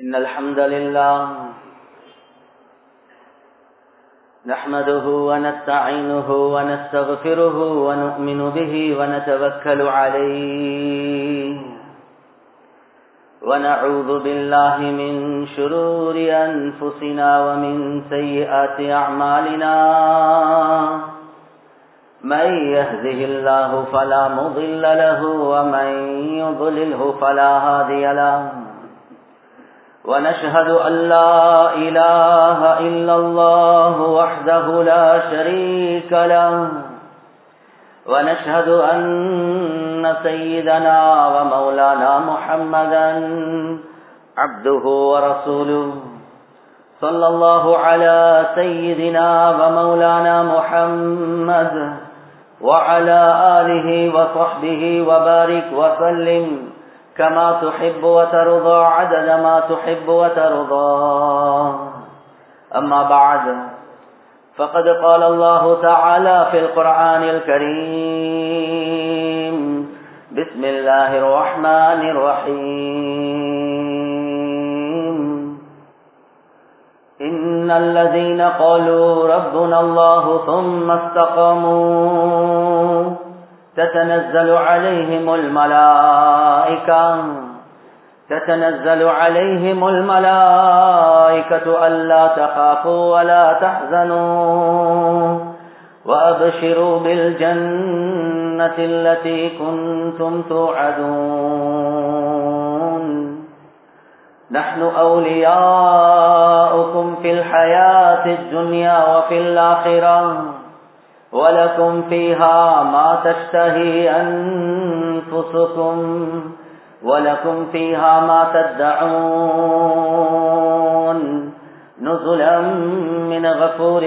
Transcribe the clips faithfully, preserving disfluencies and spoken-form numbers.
إن الحمد لله نحمده ونستعينه ونستغفره ونؤمن به ونتوكل عليه ونعوذ بالله من شرور أنفسنا ومن سيئات أعمالنا من يهده الله فلا مضل له ومن يضلله فلا هادي له ونشهد أن لا إله إلا الله وحده لا شريك له ونشهد أن سيدنا ومولانا محمدا عبده ورسوله صلى الله على سيدنا ومولانا محمد وعلى آله وصحبه وبارك وسلم كما تحب وترضى عدد ما تحب وترضى أما بعد فقد قال الله تعالى في القرآن الكريم بسم الله الرحمن الرحيم إن الذين قالوا ربنا الله ثم استقاموا تتنزل عليهم الملائكة تتنزل عليهم الملائكة ألا تخافوا ولا تحزنوا وأبشروا بالجنة التي كنتم توعدون نحن أولياؤكم في الحياة الدنيا وفي الآخرة ولكم فيها ما تشتهي أنفسكم ولكم فيها ما تدعون نزلا من غفور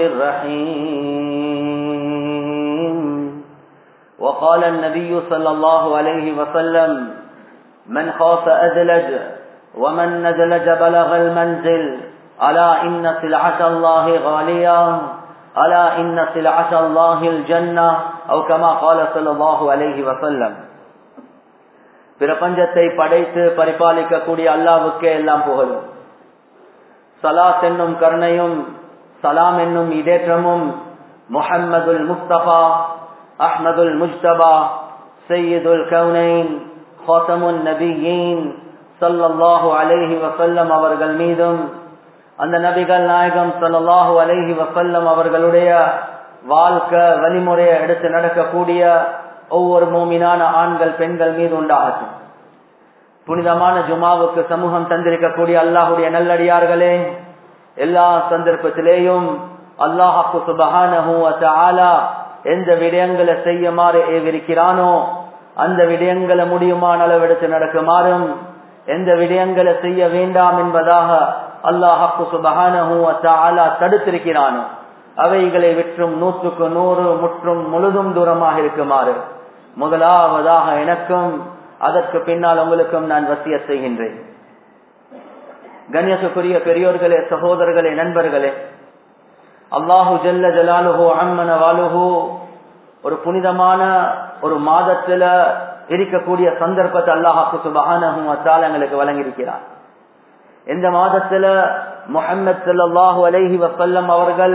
رحيم. وقال النبي صلى الله عليه وسلم من خاف أدلج ومن ندلج بلغ المنزل ألا إن سلعة الله غالية ألا إن سلعة الله الجنة أو كما قال صلى الله عليه وسلم. பிரபஞ்சத்தை படைத்து பரிபாலிக்க கூடிய அல்லாஹ்வுக்கே எல்லாம் புகழும். ஸலாத் என்னும் கருணையும் சலாம் என்னும் இதேற்றமும் முஹம்மதுல் முஸ்தபா அஹ்மதுல் முஜ்தபா சய்யிதுல் கௌனைன் ஹாதமுன் நபியீன் ஸல்லல்லாஹு அலைஹி வஸல்லம் அவர்கள் மீதும் அந்த நபிகள் நாயகம் ஸல்லல்லாஹு அலைஹி வஸல்லம் அவர்களுடைய வாழ்க்கை வழிமுறையை எடுத்து நடக்கக்கூடிய ஒவ்வொரு மூமினான ஆண்கள் பெண்கள் மீது உண்டாகட்டும். புனிதமான ஜுமாவுக்கு சமூகம் தந்திருக்கக்கூடிய அல்லாஹுடைய நல்லடியார்களே, எல்லா சந்தர்ப்பத்திலேயும் அல்லாஹ்வுக்கு சுப்ஹானஹு வ தஆலா எந்த விடயங்களை செய்யுமாறு ஏவிருக்கிறானோ அந்த விடயங்களை முடியுமான அளவு எடுத்து நடக்குமாறும், எந்த விடயங்களை செய்ய வேண்டாம் என்பதாக அல்லாஹ்வுக்கு சுப்ஹானஹு வ தஆலா தடுத்திருக்கிறானோ அவைகளை விற்றும் நூற்றுக்கு நூறு முற்றும் முழுதும் தூரமாக இருக்குமாறு முதலாவதாக எனக்கும் அதற்கு பின்னால் உங்களுக்கும் நான் வசியத் செய்கின்றேன். கண்ணியத்துக்குரிய பெரியோர்களே, சகோதரர்களே, நண்பர்களே, அல்லாஹு ஜல்ல ஜலாலுஹு அம்மன வாலுஹு ஒரு புனிதமான ஒரு மாதத்துல இருக்கக்கூடிய சந்தர்ப்பத்தை அல்லாஹ்வுக்கு சுப்ஹானஹு வ தஆலா எங்களுக்கு வழங்கியிருக்கிறார். இந்த மாதத்துல முஹம்மது ஸல்லல்லாஹு அலைஹி வஸல்லம் அவர்கள்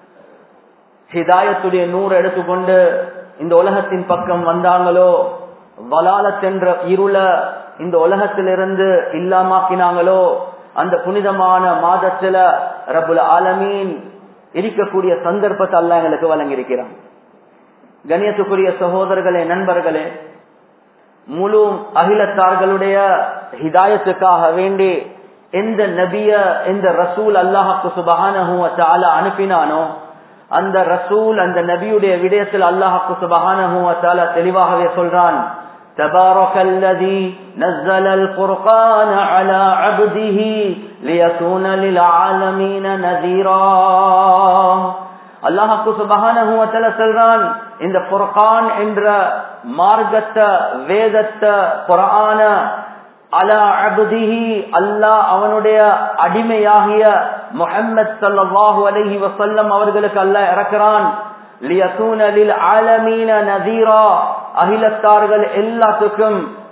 ஹிதாயத்துடைய நூறு எடுத்துக்கொண்டு இந்த உலகத்தின் பக்கம் வந்தாங்களோ, வலாலத் என்ற இருள இந்த உலகத்திலிருந்து இல்லாமாக்கினாங்களோ, அந்த புனிதமான மாதத்துல ரப்புல் ஆலமீன் இருக்கக்கூடிய சந்தர்ப்பத்தை அல்லாஹ் எங்களுக்கு வழங்கியிருக்கிறான். கண்ணியத்துக்குரிய சகோதரர்களே, நண்பர்களே, முழு அகிலத்தார்களுடைய ஹிதாயத்துக்காக வேண்டி எந்த நபிய எந்த ரசூல் அல்லாஹ்வுக்கு சுப்ஹானஹு வ தஆலா அனுப்பினானோ அந்த ரசூல் அந்த நபியுடைய விடயத்தில் அல்லாஹ்வுக்கு சுப்ஹானஹு வ தஆலா தெளிவாகவே சொல்றான், தபாரக்கல்லதி நஸ்ஸலல் குர்ஆன அலா அப்திஹி லியகூன லில் ஆலமீன நஸீரா. அல்லாஹ்வுக்கு சுப்ஹானஹு வ தஆலா சொல்றான், இந்த குர்ஆன் என்ற மார்க்கத்தை, வேதத்தை, குர்ஆன அலா அப்திஹி அல்லாஹ் அவனுடைய அடிமையாகிய முஹம்மது ஸல்லல்லாஹு அலைஹி வஸல்லம் அவர்களுக்கு அல்லாஹ் இறக்குறான். லியகூன லில் ஆலமீன நஸீரா, அகிலத்தார்கள் எல்லாத்துக்கும்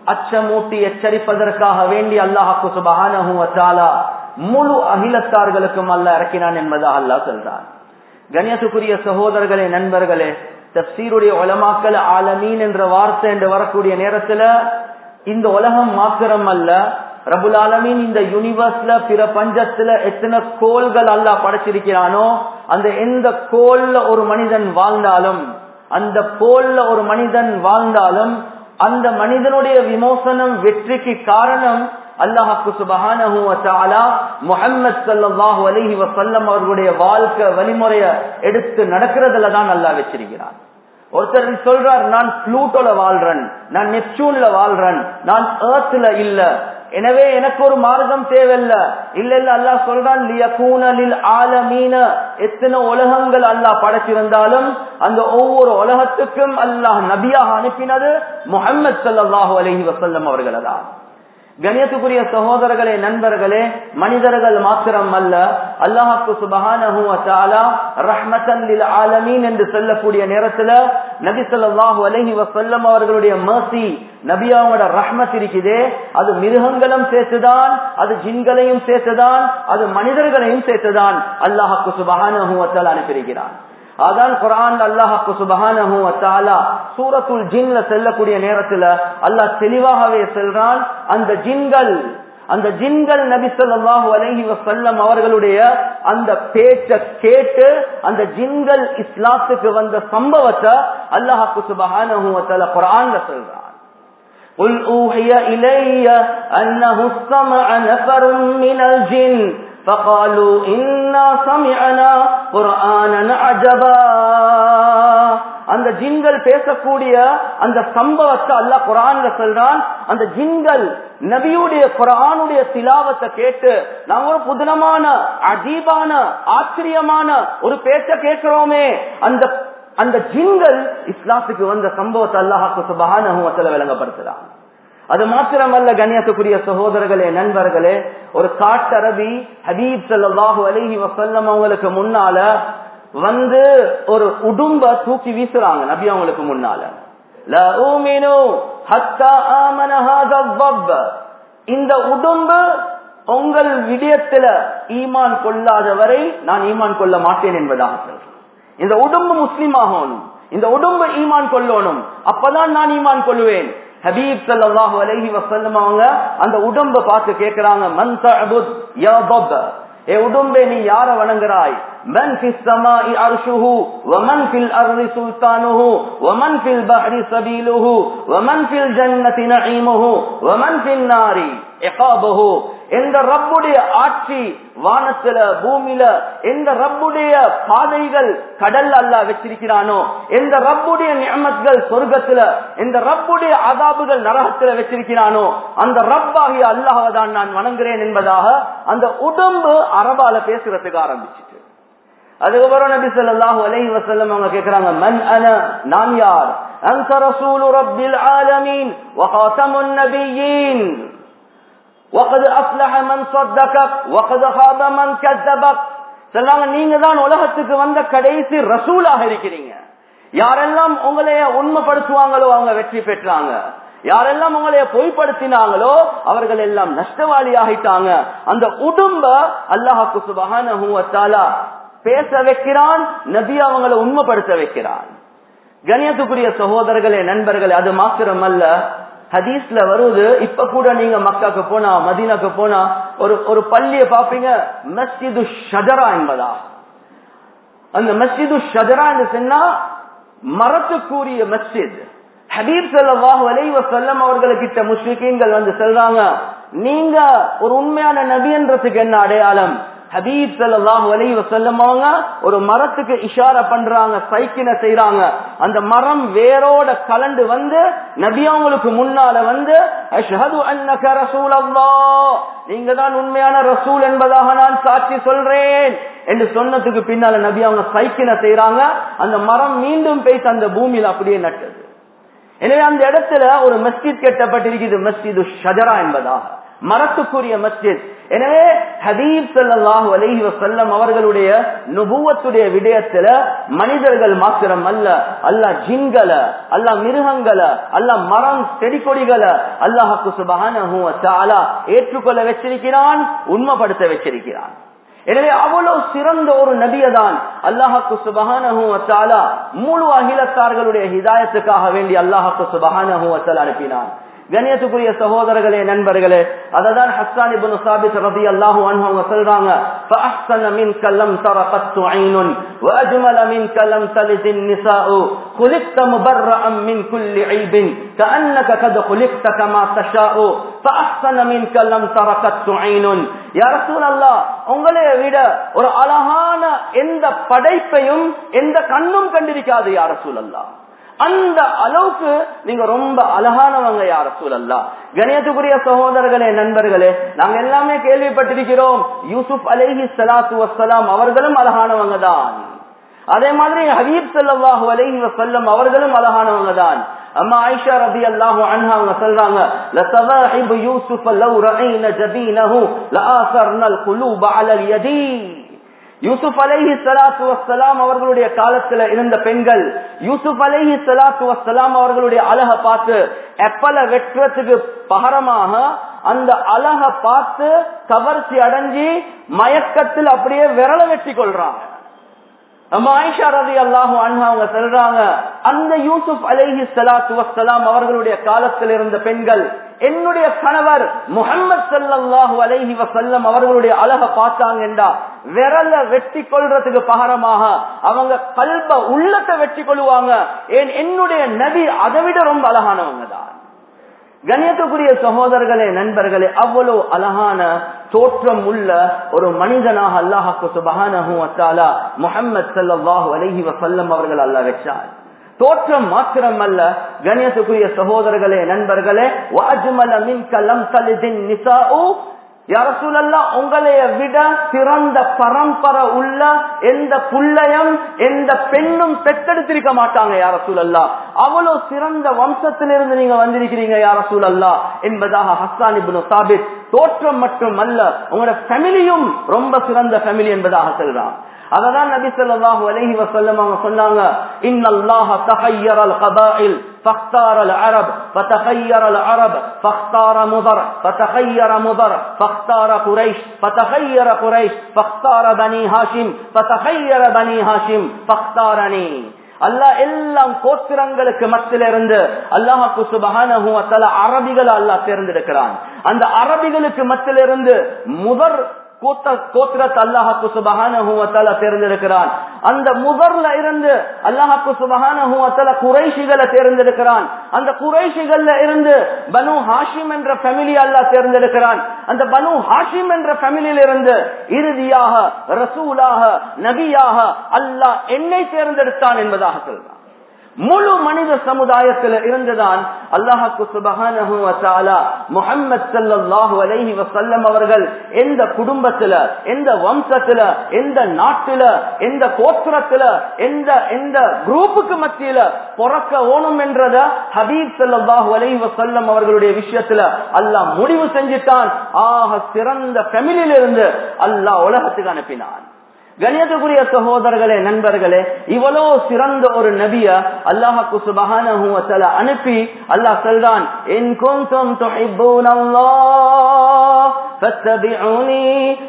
அச்சமூட்டி எச்சரிப்பதற்காக வேண்டி அல்லாஹ் சுப்ஹானஹு வ தஆலா முழு அகிலத்தார்களுக்கும் அல்லாஹ் இறக்கினான் என்பதாக அல்லாஹ் சொல்றான். கண்ணியத்துக்குரிய சகோதரர்களே, நண்பர்களே, தப்சீருடைய உலமாக்கள் ஆலமீன் என்ற வார்த்தை என்று வரக்கூடிய நேரத்துல இந்த உலகம் மாத்திரம் அல்ல, ரப்புல் ஆலமீன் இந்த யூனிவர்ஸ்ல பிற பஞ்சத்துல எத்தனை கோள்கள் அல்லாஹ் படைச்சிருக்கிறானோ அந்த எந்த கோள்ல ஒரு மனிதன் வாழ்ந்தாலும் அந்த கோள்ல ஒரு மனிதன் வாழ்ந்தாலும் அந்த மனிதனுடைய விமோசனம் வெற்றிக்கு காரணம் அல்லாஹ் சுப்ஹானஹு வ தஆலா முஹம்மது ஸல்லல்லாஹு அலைஹி வஸல்லம் அவர்களுடைய வாழ்க்கை வழிமுறையை எடுத்து நடக்கிறதுல தான் அல்லாஹ் வச்சிருக்கிறான். ஒருத்தர் சொல்றார், நான் ப்ளூட்டோல வாழ்றேன், நான் நெப்டியூன்ல வாழ்றேன், நான் எர்த்ல இல்ல, எனவே எனக்கு ஒரு மார்க்கம் தேவையில்ல. இல்ல இல்ல, அல்லாஹ் சொல்றான் லியகூன லில் ஆலமீன. எத்தனை உலகங்கள் அல்லாஹ் படைச்சிருந்தாலும் அந்த ஒவ்வொரு உலகத்துக்கும் அல்லாஹ் நபியாக அனுப்பினது முஹம்மது ஸல்லல்லாஹு அலைஹி வஸல்லம் அவர்கள் தான். கண்ணியத்துக்குரிய சகோதரர்களே, நண்பர்களே, மனிதர்கள் மாத்திரம் அல்ல, அல்லாஹ் சுப்ஹானஹு வ தஆலா ரஹ்மத்தன் லில் ஆலமீன் என்று சொல்லக்கூடிய நேரத்துல நபி ஸல்லல்லாஹு அலைஹி வஸல்லம் அவர்களுடைய மர்சி, நபியாவோட ரஹ்மத் இருக்குதே, அது மிருகங்களும் சேர்த்துதான், அது ஜின்களையும் சேர்த்துதான், அது மனிதர்களையும் சேர்த்துதான் அல்லாஹ் சுப்ஹானஹு வ தஆலா அனுப்பியிருக்கிறான். அதான் குர்ஆன் அல்லாஹ் சுப்ஹானஹு வ தஆலா சூரத்துல் ஜின்ல செல்லக்கூடிய நேரத்துல அல்லாஹ் தெளிவாகவே சொல்றான், அந்த ஜின்கள் அந்த ஜின்கள் நபி ஸல்லல்லாஹு அலைஹி வஸல்லம் அவர்களுடைய அந்த பேச்ச கேட்டு அந்த ஜின்கள் இஸ்லாத்துக்கு வந்த சம்பவத்தை அல்லாஹ் சுப்ஹானஹு வ தஆலா குர்ஆன்ல சொல்றான். قُلْ أُوحِيَ إِلَيَّ أَنَّهُ اسْتَمَعَ نَفَرٌ مِنَ الْجِنِّ فَقَالُوا إِنَّا سَمِعْنَا قُرْآنًا عَجَبًا. அந்த ஜின்கள் பேசக்கூடிய அந்த சம்பவத்தை அல்லாஹ் குர்ஆன்ல சொல்றான். அந்த ஜின்கள் நபியுடைய குர்ஆனுடைய திலாவத்தை கேட்டு நாங்க ஒரு புதுனமான அஜீபான ஆச்சரியமான ஒரு பேச்ச கேட்கிறோமே, அந்த அந்த ஜின்கள் இஸ்லாத்துக்கு வந்த சம்பவத்தை அல்லாஹ் சுப்ஹானஹு வ தஆலா விளங்கப்படுத்துறான். அது மாத்திரமல்ல கண்ணியத்துக்குரிய சகோதரர்களே, நண்பர்களே, ஒரு காட்டரபி ஹபீப் ஸல்லல்லாஹு அலைஹி வஸல்லம் அவங்களுக்கு முன்னால வந்து ஒரு உடும்ப தூக்கி வீசுறாங்க. நபி அவங்களுக்கு முன்னால லா ஊமினு ஹத்தா ஆமன ஹாதா ضب, இந்த உடும்பு உங்கள் விடயத்துல ஈமான் கொள்ளாத வரை நான் ஈமான் கொள்ள மாட்டேன் என்பதாக சொல்றேன். இந்த உடும்பு முஸ்லிம் ஆகணும், இந்த உடும்பு ஈமான் கொள்ளணும், அப்பதான் நான் ஈமான் கொள்வேன். ஹபீப் ஸல்லல்லாஹு அலைஹி வஸல்லம் அவங்க அந்த உடும்பை பார்த்து கேக்குறாங்க, மன் தஅபுத் யா ضب, ஏ உடும்பே நீ யாரை வணங்குறாய்? மன் ஃபிஸ் ஸமாஇ அர்ஷுஹு வ மன் ஃபில் அர்தி சுல்தானுஹு வ மன் ஃபில் பஹ்ரி சபீலுஹு வ மன் ஃபில் ஜன்னதி நஈமுஹு வ மன் ஃபின் நாரி இகாபுஹு. எந்த ரப்புடைய ஆட்சி வானத்துல பூமியில, எந்த ரப்புடைய பாதைகள் கடல் அல்லாஹ் வச்சிருக்கிறானோ, எந்த ரப்புடைய நிஅமத்கள் சொர்க்கத்துல, எந்த ரப்புடைய அதாபுகள் நரகத்துல வச்சிருக்கிறானோ அந்த ரப்பாகிய அல்லாஹ்வை தான் நான் வணங்குறேன் என்பதாக அந்த உடம்பு அரபால பேசுறதுக்கு ஆரம்பிச்சிட்டு, அதுக்கப்புறம் நபி ஸல்லல்லாஹு அலைஹி வஸல்லம் அவங்க கேக்குறாங்க, மன் அன, நான் யார்? அன்த ரசூலு ரப்பில் ஆலமீன் வ காதமுன் நபியீன் وقد أفلح من صدقك وقد خاب من كذبك. சொன்னாங்க, நீங்க தான் உலகத்துக்கு வந்த கடைசி ரசூலாக இருக்கிறீங்க. யாரெல்லாம் உங்களைய உண்மைப்படுத்துவாங்களோ அவங்க வெற்றி பெற்றாங்க, யாரெல்லாம் உங்களைய பொய்ப்படுத்தினாங்களோ அவர்கள் எல்லாம் நஷ்டவாளி ஆகிட்டாங்க. அந்த உடும்ப அல்லாஹ் சுப்ஹானஹு வ தஆலா பேச வைக்கிறான், நபி அவங்களை உண்மைப்படுத்த வைக்கிறான். கண்ணியத்துக்குரிய சகோதரர்களே, நண்பர்களே, அது மாத்திரம் அல்ல, ஹதீஸ்ல வருது, இப்ப கூட நீங்க மக்காக்கு போனா மதீனாக்கு போனா ஒரு ஒரு பள்ளியை பாப்பீங்க, மஸ்ஜிது ஷஜரா என்பதா. அந்த மஸ்ஜிது ஷஜரா என்று சொன்னா மரத்துக்குரிய மஸ்ஜித். ஹபீப் ஸல்லல்லாஹு அலைஹி வஸல்லம் அவர்களுக்கிட்ட முஷ்ரிக்கீன்கள் வந்து சொல்றாங்க, நீங்க ஒரு உண்மையான நபின்றதுக்கு என்ன அடையாளம்? ஹபீப் ஸல்லல்லாஹு அலைஹி வஸல்லம் அவங்க ஒரு மரத்துக்கு இஷாரா பண்றாங்க, சைக்கின செய்யறாங்க. அந்த மரம் வேரோட கலண்டு வந்து நபி அவங்களுக்கு முன்னால வந்து அஷ்ஹது அன்னக ரசூலல்லாஹ், நீங்க தான் உண்மையான ரசூல் என்பதாக நான் சாட்சி சொல்றேன் என்று சொன்னதுக்கு பின்னால நபி அவங்க சைக்கின செய்யறாங்க. அந்த மரம் மீண்டும் போய் அந்த பூமியில அப்படியே நட்டது. எனவே அந்த இடத்துல ஒரு மஸ்ஜித் கட்டப்பட்டிருக்கிறது, மஸ்ஜிது ஷஜரா என்பதாக. மரத்துக்குரிய மஸ்ஜித். எனவே ஹபீப் ஸல்லல்லாஹு அலைஹி வஸல்லம் அவர்களுடைய நுபுவத்துடைய விடயத்துல மனிதர்கள் மாத்திரம் அல்ல, அல்லாஹ் ஜின்களை, அல்லாஹ் மிருகங்களை, அல்லாஹ் மரம் செடி கொடிகளை அல்லாஹ் சுப்ஹானஹு வ தஆலா ஏற்றுக்கொள்ள வச்சிருக்கிறான், உண்மைப்படுத்த வச்சிருக்கிறான். எனவே அவ்வளவு சிறந்த ஒரு நபியதான் அல்லாஹ்வுக்கு சுப்ஹானஹு வ தஆலா முழு அகிலத்தார்களுடைய ஹிதாயத்துக்காக வேண்டி அல்லாஹ்வுக்கு சுப்ஹானஹு வ தஆலா அனுப்பினான். கண்ணியத்துக்குரிய சகோதரர்களே, நண்பர்களே, அததான் ஹஸ்ஸான் இப்னு சாபித் ரலியல்லாஹு அன்ஹு அவங்க சொல்றாங்க, فأحسن منك لم تر قط عين وأجمل منك لم تلد النساء خلقت مبرأ من كل عيب كأنك قد خلقت كما تشاء فأحسن منك لم تر قط عين. யா ரசூலல்லாஹ், உங்களை விட ஒரு அழகான எந்த படைப்பையும் எந்த கண்ணும் கண்டிருக்காது யா ரசூலல்லாஹ். அந்த அளவுக்கு நீங்க ரொம்ப அழகானவங்க யா ரசூலல்லாஹ். கண்ணியத்துக்குரிய சகோதரர்களே, நண்பர்களே, நாங்க எல்லாமே கேள்விப்பட்டிருக்கிறோம் யூசுப் அலைஹி ஸலாத்து வஸ்ஸலாம் அவர்களும் அழகானவங்க தான். அதே மாதிரி ஹபீப் ஸல்லல்லாஹு அலைஹி வஸல்லம் அவர்களும் அழகானவங்க தான். அம்மா ஆயிஷா ரலியல்லாஹு அன்ஹா அவங்க சொல்றாங்க, லஸவாஹிபு யூசுஃப லவ் ரஅய்னா ஜபீனஹு லஆஸர்னல் குலூப அலல் யதி. யூசுப் அலைஹி ஸலாத்து வஸ்ஸலாம் அவர்களுடைய காலத்துல இருந்த பெண்கள் யூசுப் அலைஹி ஸலாத்து வஸ்ஸலாம் அவர்களுடைய அழக பார்த்து எப்பல வெற்றத்துக்கு பகரமாக அந்த அழக பார்த்து கவர்ச்சி அடைஞ்சி மயக்கத்தில் அப்படியே விரல வெட்டி கொள்றாங்க. ஆயிஷா ரலியல்லாஹு அன்ஹா அவங்க சொல்றாங்க, அந்த யூசுப் அலைஹி ஸலாத்து வஸ்ஸலாம் அவர்களுடைய காலத்தில் இருந்த பெண்கள் என்னுடைய கணவர் முஹம்மது ஸல்லல்லாஹு அலைஹி வஸல்லம் அவர்களுடைய அழக பார்த்தாங்கண்டா விரல வெட்டி கொள்றதுக்கு பகரமாக அவங்க கல்ப உள்ளத்தை வெட்டி கொள்ளுவாங்க. ஏன், என்னுடைய நபி அதை விட ரொம்ப அழகானவங்க தான். கண்ணியத்துக்குரிய சகோதரர்களே, நண்பர்களே, அவ்வளவு அழகான தோற்றம் உள்ள ஒரு மனிதனாக அல்லாஹ் சுப்ஹானஹு வ தஆலா முஹம்மது ஸல்லல்லாஹு அலைஹி வஸல்லம் அவர்கள் அல்லாஹ் வெச்சார். தோற்றம் மாத்திரம் அல்ல, கண்ணியத்துக்குரிய சகோதரர்களே, நண்பர்களே, வஅஜ்மல மின்க லம் தலிதின் நிசாஉ. யா ரசூலல்லாஹ், உங்களைய விட சிறந்த பரம்பரை உள்ள எந்த புள்ளையும் எந்த பெண்ணும் பெற்றெடுத்திருக்க மாட்டாங்க யா ரசூலல்லாஹ். அவ்வளவு சிறந்த வம்சத்திலிருந்து நீங்க வந்திருக்கிறீங்க யா ரசூலல்லாஹ் என்பதாக ஹஸ்ஸான் இப்னு சாபித் தோற்றம் மட்டும் அல்ல, உங்களோட ஃபேமிலியும் ரொம்ப சிறந்த ஃபேமிலி என்பதாக சொல்றான். அததான் நபி ஸல்லல்லாஹு அலைஹி வஸல்லம் அவங்க சொன்னாங்க, இன்னல்லாஹ தஹய்யரல் கபாயில் فاختار العرب فتخير العرب فاختار مضر فتخير مضر فاختار قريش فتخير قريش فاختار بني هاشم فتخير بني هاشم فاختارني. அல்லாஹ் எல்லாம் கோத்திரங்களுக்கு மத்தியில இருந்து அல்லாஹ் சுப்ஹானஹு வ தஆலா அரபிகளை அல்லாஹ் தேர்ந்தெடுக்கிறான். அந்த அரபிகளுக்கு மத்தியில இருந்து முதல் கோத்திரத்தை அல்லாஹ் சுப்ஹானஹு வ தஆலா தேர்ந்தெடுக்கிறான். அந்த முதல்ல இருந்து அல்லாஹ் சுப்ஹானஹு வ தஆலா குறைஷிகளை தேர்ந்தெடுக்கிறான். அந்த குறைஷிகள்ல இருந்து பனு ஹாஷிம் என்ற ஃபேமிலி அல்லாஹ் தேர்ந்தெடுக்கிறான். அந்த பனு ஹாஷிம் என்ற ஃபேமிலியில இருந்து இறுதியாக ரசூலாக நபியாக அல்லாஹ் என்னை தேர்ந்தெடுத்தான் என்பதாக சொல்றான். முழு மனித சமுதாயத்தில் இருந்துதான் அல்லாஹ் சுப்ஹானஹு வ தஆலா முஹம்மது ஸல்லல்லாஹு அலைஹி வஸல்லம் அவர்கள் எந்த குடும்பத்துல, எந்த வம்சத்துல, எந்த நாட்டுல, எந்த கோத்திரத்துல, எந்த எந்த குரூப்புக்கு மத்தியில பிறக்க ஓணும் என்றத ஹபீப் ஸல்லல்லாஹு அலைஹி வஸல்லம் அவர்களுடைய விஷயத்துல அல்லாஹ் முடிவு செஞ்சிட்டான். ஆக சிறந்த ஃபேமிலியில இருந்து அல்லாஹ் உலகத்துக்கு அனுப்பினான். கண்ணியத்துக்குரிய சகோதரர்களே, நண்பர்களே, இவ்வளவு சிறந்த ஒரு நபிய அல்லாஹ் சுப்ஹானஹு வ தஆலா அனுப்பி அல்லாஹ் சொல்றான், இன் குன்தும் துஹிப்பூனல்லாஹ் ஃபத்தபிஊனி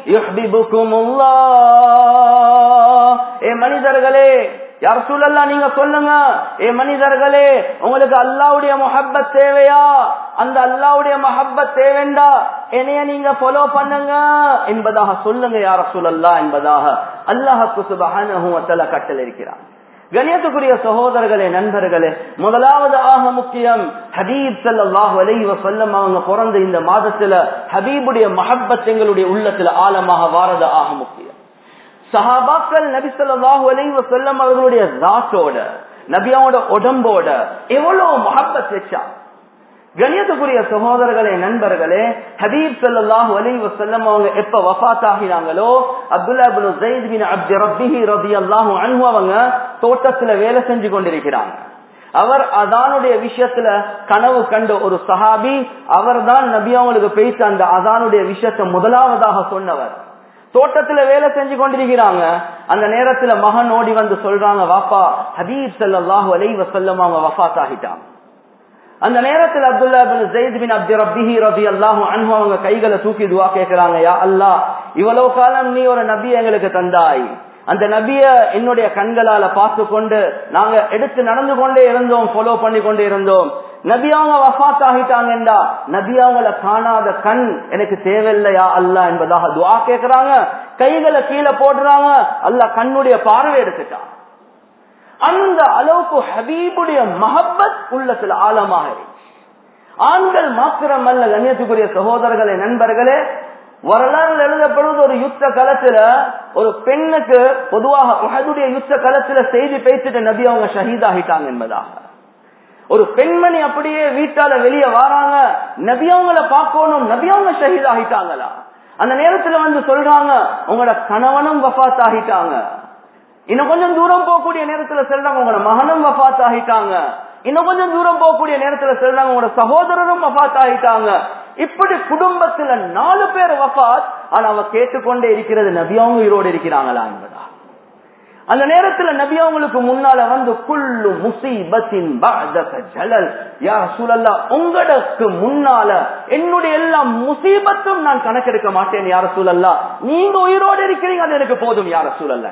யுஹ்பிபுகுமுல்லாஹ். ஏ மனிதர்களே, யா ரசூலல்லாஹ் நீங்க சொல்லுங்க, ஏ மனிதர்களே, உங்களுக்கு அல்லாஹ்வுடைய முஹப்பத் தேவையா? அந்த அல்லாஹ்வுடைய முஹப்பத் தேவைண்டா என்னைய நீங்க ஃபாலோ பண்ணுங்க என்பதாக சொல்லுங்க யா ரசூலல்லாஹ் என்பதாக அல்லாஹ் சுப்ஹானஹு வ தஆலா கட்டளை இருக்கிறார். கண்ணியத்துக்குரிய சகோதரர்களே, நண்பர்களே, முதலாவது ஆக முக்கியம் ஹபீப் ஸல்லல்லாஹு அலைஹி வஸல்லம் அவங்க பிறந்த இந்த மாதத்துல ஹபீபுடைய முஹப்பத் எங்களுடைய உள்ளத்துல ஆழமாக வாரது ஆக முக்கியம். சஹாபாக்கள் நபி ஸல்லல்லாஹு அலைஹி வஸல்லம் அவர்களுடைய ذاتோட, நபியோட உடம்போட எவ்வளவு முஹப்பத் வச்சாங்க. கண்ணியத்துக்குரிய சகோதரர்களே, நண்பர்களே, ஹபீப் ஸல்லல்லாஹு அலைஹி வஸல்லம் அவங்க எப்ப வஃபாத் ஆகினாங்களோ, அப்துல்லாஹ் இப்னு ஸைத் பின் அப்து ரப்பிஹி ரலியல்லாஹு அன்ஹு அவங்க தோட்டத்துல வேலை செஞ்சு கொண்டிருக்கிறாங்க. அவர் அதானுடைய விஷயத்துல கனவு கண்ட ஒரு சஹாபி, அவர் தான் நபி அவங்களுக்கு பேசி அந்த அதானுடைய விஷயத்தை முதலாவதாக சொன்னவர். தோட்டத்துல வேலை செஞ்சு கொண்டிருக்கிறாங்க. அந்த நேரத்துல மகன் ஓடி வந்து சொல்றாங்க, வாப்பா ஹபீப் ஸல்லல்லாஹு அலைஹி வஸல்லம் அவங்க வஃபாத் ஆகிட்டாங்க. அந்த நேரத்தில் அப்துல்லா பின் ஸைத் பின் அப்து ரப்பிஹி ரலியல்லாஹு அன்ஹு அவங்க கைகளை தூக்கி துஆ கேட்கிறாங்க, யா அல்லாஹ், இவ்வளவு காலம் நீ ஒரு நபி எங்களுக்கு தந்தாய், அந்த நபிய என்னுடைய கண்களால பார்த்து கொண்டு நாங்க எடுத்து நடந்து கொண்டே இருந்தோம், ஃபாலோ பண்ணி கொண்டே இருந்தோம். நபி அவங்க வஃபாத் ஆகிட்டாங்கடா, நபி அவங்கள காணாத கண் எனக்கு தேவையில்லையா அல்லாஹ் என்பதாக துஆ கேட்கிறாங்க. கைகளை கீழே போடுறாங்க, அல்லாஹ் கண்ணுடைய பார்வை எடுத்துட்டான். அந்த அளவுக்கு ஹபீபுடைய மஹப்பத் உள்ளத்துல ஆழமாக இருந்துச்சு. ஆண்கள் மாத்திரம் அல்ல, கண்ணியத்துக்குரிய சகோதரர்களே நண்பர்களே, வரலாறு எழுதப்படுவது ஒரு யுத்த களத்துல ஒரு பெண்ணுக்கு பொதுவாக உஹதுடைய யுத்த களத்துல செய்தி பேசிட்டு நபி அவங்க ஷஹீதாகிட்டாங்க என்பதாக. ஒரு பெண்மணி அப்படியே வீட்டால வெளியே வராங்க, நபி அவங்கள பார்க்கணும், நபி அவங்க ஷஹீதாகிட்டாங்களா. அந்த நேரத்துல வந்து சொல்றாங்க, உங்களோட கணவனும் வஃபாத் ஆகிட்டாங்க. இன்னும் கொஞ்சம் தூரம் போகக்கூடிய நேரத்துல சொல்றாங்க, உங்களோட மகனும் வஃபாத் ஆகிட்டாங்க. இன்னும் கொஞ்சம் தூரம் போகக்கூடிய நேரத்துல சொல்றாங்க, உங்களோட சகோதரரும் வஃபாத் ஆகிட்டாங்க. இப்படி குடும்பத்துல நாலு பேர் வஃபாத், ஆனா அவ கேட்டுக்கொண்டே இருக்கிறது நபி அவங்க உயிரோடு இருக்கிறாங்களா என்பதா. அந்த நேரத்துல நபி அவங்களுக்கு முன்னால வந்து குல்லு முஸீபத்தின் பஅதக ஜலல், யா ரசூலல்லாஹ், உங்களுக்கு முன்னால என்னுடைய எல்லா முசீபத்தும் நான் கணக்கெடுக்க மாட்டேன் யா ரசூலல்லாஹ், நீங்க உயிரோடு இருக்கிறீங்க, அது எனக்கு போதும் யா ரசூலல்லாஹ்.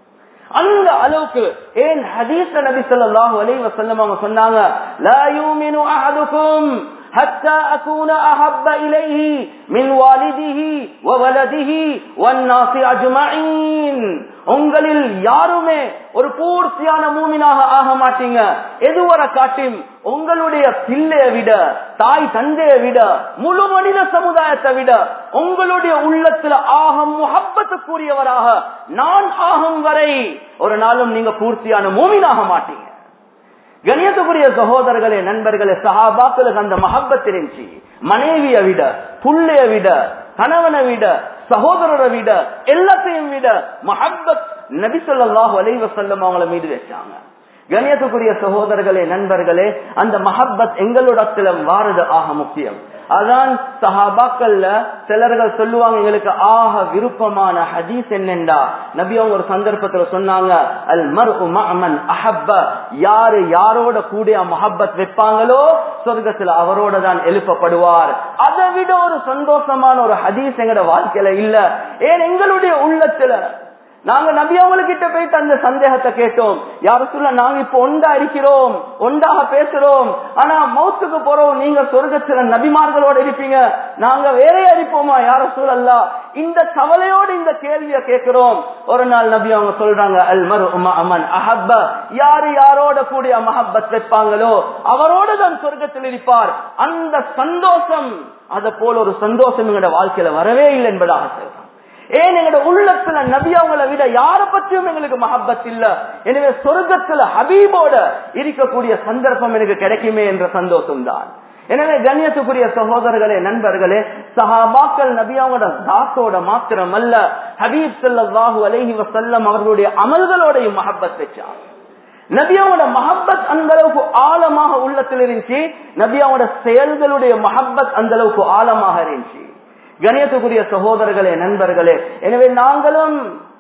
அந்த அளவுக்கு ஏன் ஹதீஸ்ல நபி ஸல்லல்லாஹு அலைஹி வஸல்லம் அவங்க சொன்னாங்க, லா யூமினு அஹதுக்கும் ஹத்தா அகூன அஹப்ப இலைஹி மின் வாலிதிஹி வ வலதிஹி வன் நாஸி அஜ்மஈன். உங்களில் யாருமே ஒரு பூர்த்தியான மூமினாக ஆக மாட்டீங்க எதுவரை காட்டும் உங்களுடைய பிள்ளையை விட, தாய் தந்தையை விட, முழு மனித சமுதாயத்தை விட உங்களுடைய உள்ளத்துல ஆகம் முஹப்பத்துக்குரியவராக நான் ஆகும் வரை ஒரு நாளும் நீங்க பூர்த்தியான மூமினாக மாட்டீங்க. கண்ணியத்துக்குரிய சகோதரர்களே நண்பர்களே, சஹாபாக்களுக்கு அந்த மஹப்பத் இருந்துச்சு. மனைவியை விட, புள்ளைய விட, கணவனை விட, சகோதரரை விட, எல்லாத்தையும் விட மஹப்பத் நபி ஸல்லல்லாஹு அலைஹி வஸல்லம் அவங்கள மீது வச்சாங்க. கண்ணியத்துக்குரிய சகோதரர்களே நண்பர்களே, அந்த மஹப்பத் எங்களோட வாரது ஆக முக்கியம். அதான் சஹாபாக்கள்ல சிலர்கள் சொல்லுவாங்க, எங்களுக்கு ஆக விருப்பமான ஹதீஸ் என்னென்றா, நபி அவங்க ஒரு சந்தர்ப்பத்துல சொன்னாங்க, அல் மர்உ மஅமன் அஹப்ப, யாரு யாரோட கூட மஹப்பத் வைப்பாங்களோ சொர்க்கத்துல அவரோட தான் எழுப்பப்படுவார். அதை விட ஒரு சந்தோஷமான ஒரு ஹதீஸ் எங்கட வாழ்க்கையில இல்ல. ஏன் எங்களுடைய உள்ளத்துல நாங்க நபி அவங்ககிட்ட போயிட்டு அந்த சந்தேகத்தை கேட்டோம், யார சொல்ல நாங்க இப்ப ஒன்றா இருக்கிறோம், ஒன்றாக பேசுறோம், ஆனா மௌத்துக்கு போறோம், நீங்க சொர்க்கத்துல நபிமார்களோட இருப்பீங்க, நாங்க வேறே இருப்போமா யார சூழல்லா, இந்த கவலையோடு இந்த கேள்வியை கேட்கிறோம். ஒரு நாள் நபி அவங்க சொல்றாங்க, அல் மர்உ மஅமன் அஹப்ப, யாரு யாரோட கூடிய மஹப்பத் வைப்பாங்களோ அவரோட தான் சொர்க்கத்தில் இருப்பார். அந்த சந்தோஷம் அதை போல ஒரு சந்தோஷம் எங்களோட வாழ்க்கையில வரவே இல்லை என்பதாக சொல்றாங்க. ஏன் எங்களோட உள்ளத்துல நபி அவங்களை விட யார பற்றியும் எங்களுக்கு மஹப்பத் இல்ல. எனவே சொர்க்கத்துல ஹபீபோட இருக்கக்கூடிய சந்தர்ப்பம் எனக்கு கிடைக்குமே என்ற சந்தோஷம் தான். எனவே கண்ணியத்துக்குரிய சகோதரர்களே நண்பர்களே, சஹாபாக்கள் நபி அவங்களோட தாத்தோட மாத்திரம் அல்ல, ஹபீப் ஸல்லல்லாஹு அலைஹி வஸல்லம் அவர்களுடைய அமல்களோடையும் மஹப்பத் வச்சாங்க. நபி அவங்களோட மஹப்பத் அந்த அளவுக்கு ஆழமாக உள்ளத்தில் இருந்துச்சு, நபி அவங்களோட செயல்களுடைய மஹப்பத் அந்த அளவுக்கு ஆழமாக இருந்துச்சு. கண்ணியத்துக்குரிய சகோதரர்களே நண்பர்களே, எனவே நாங்களும்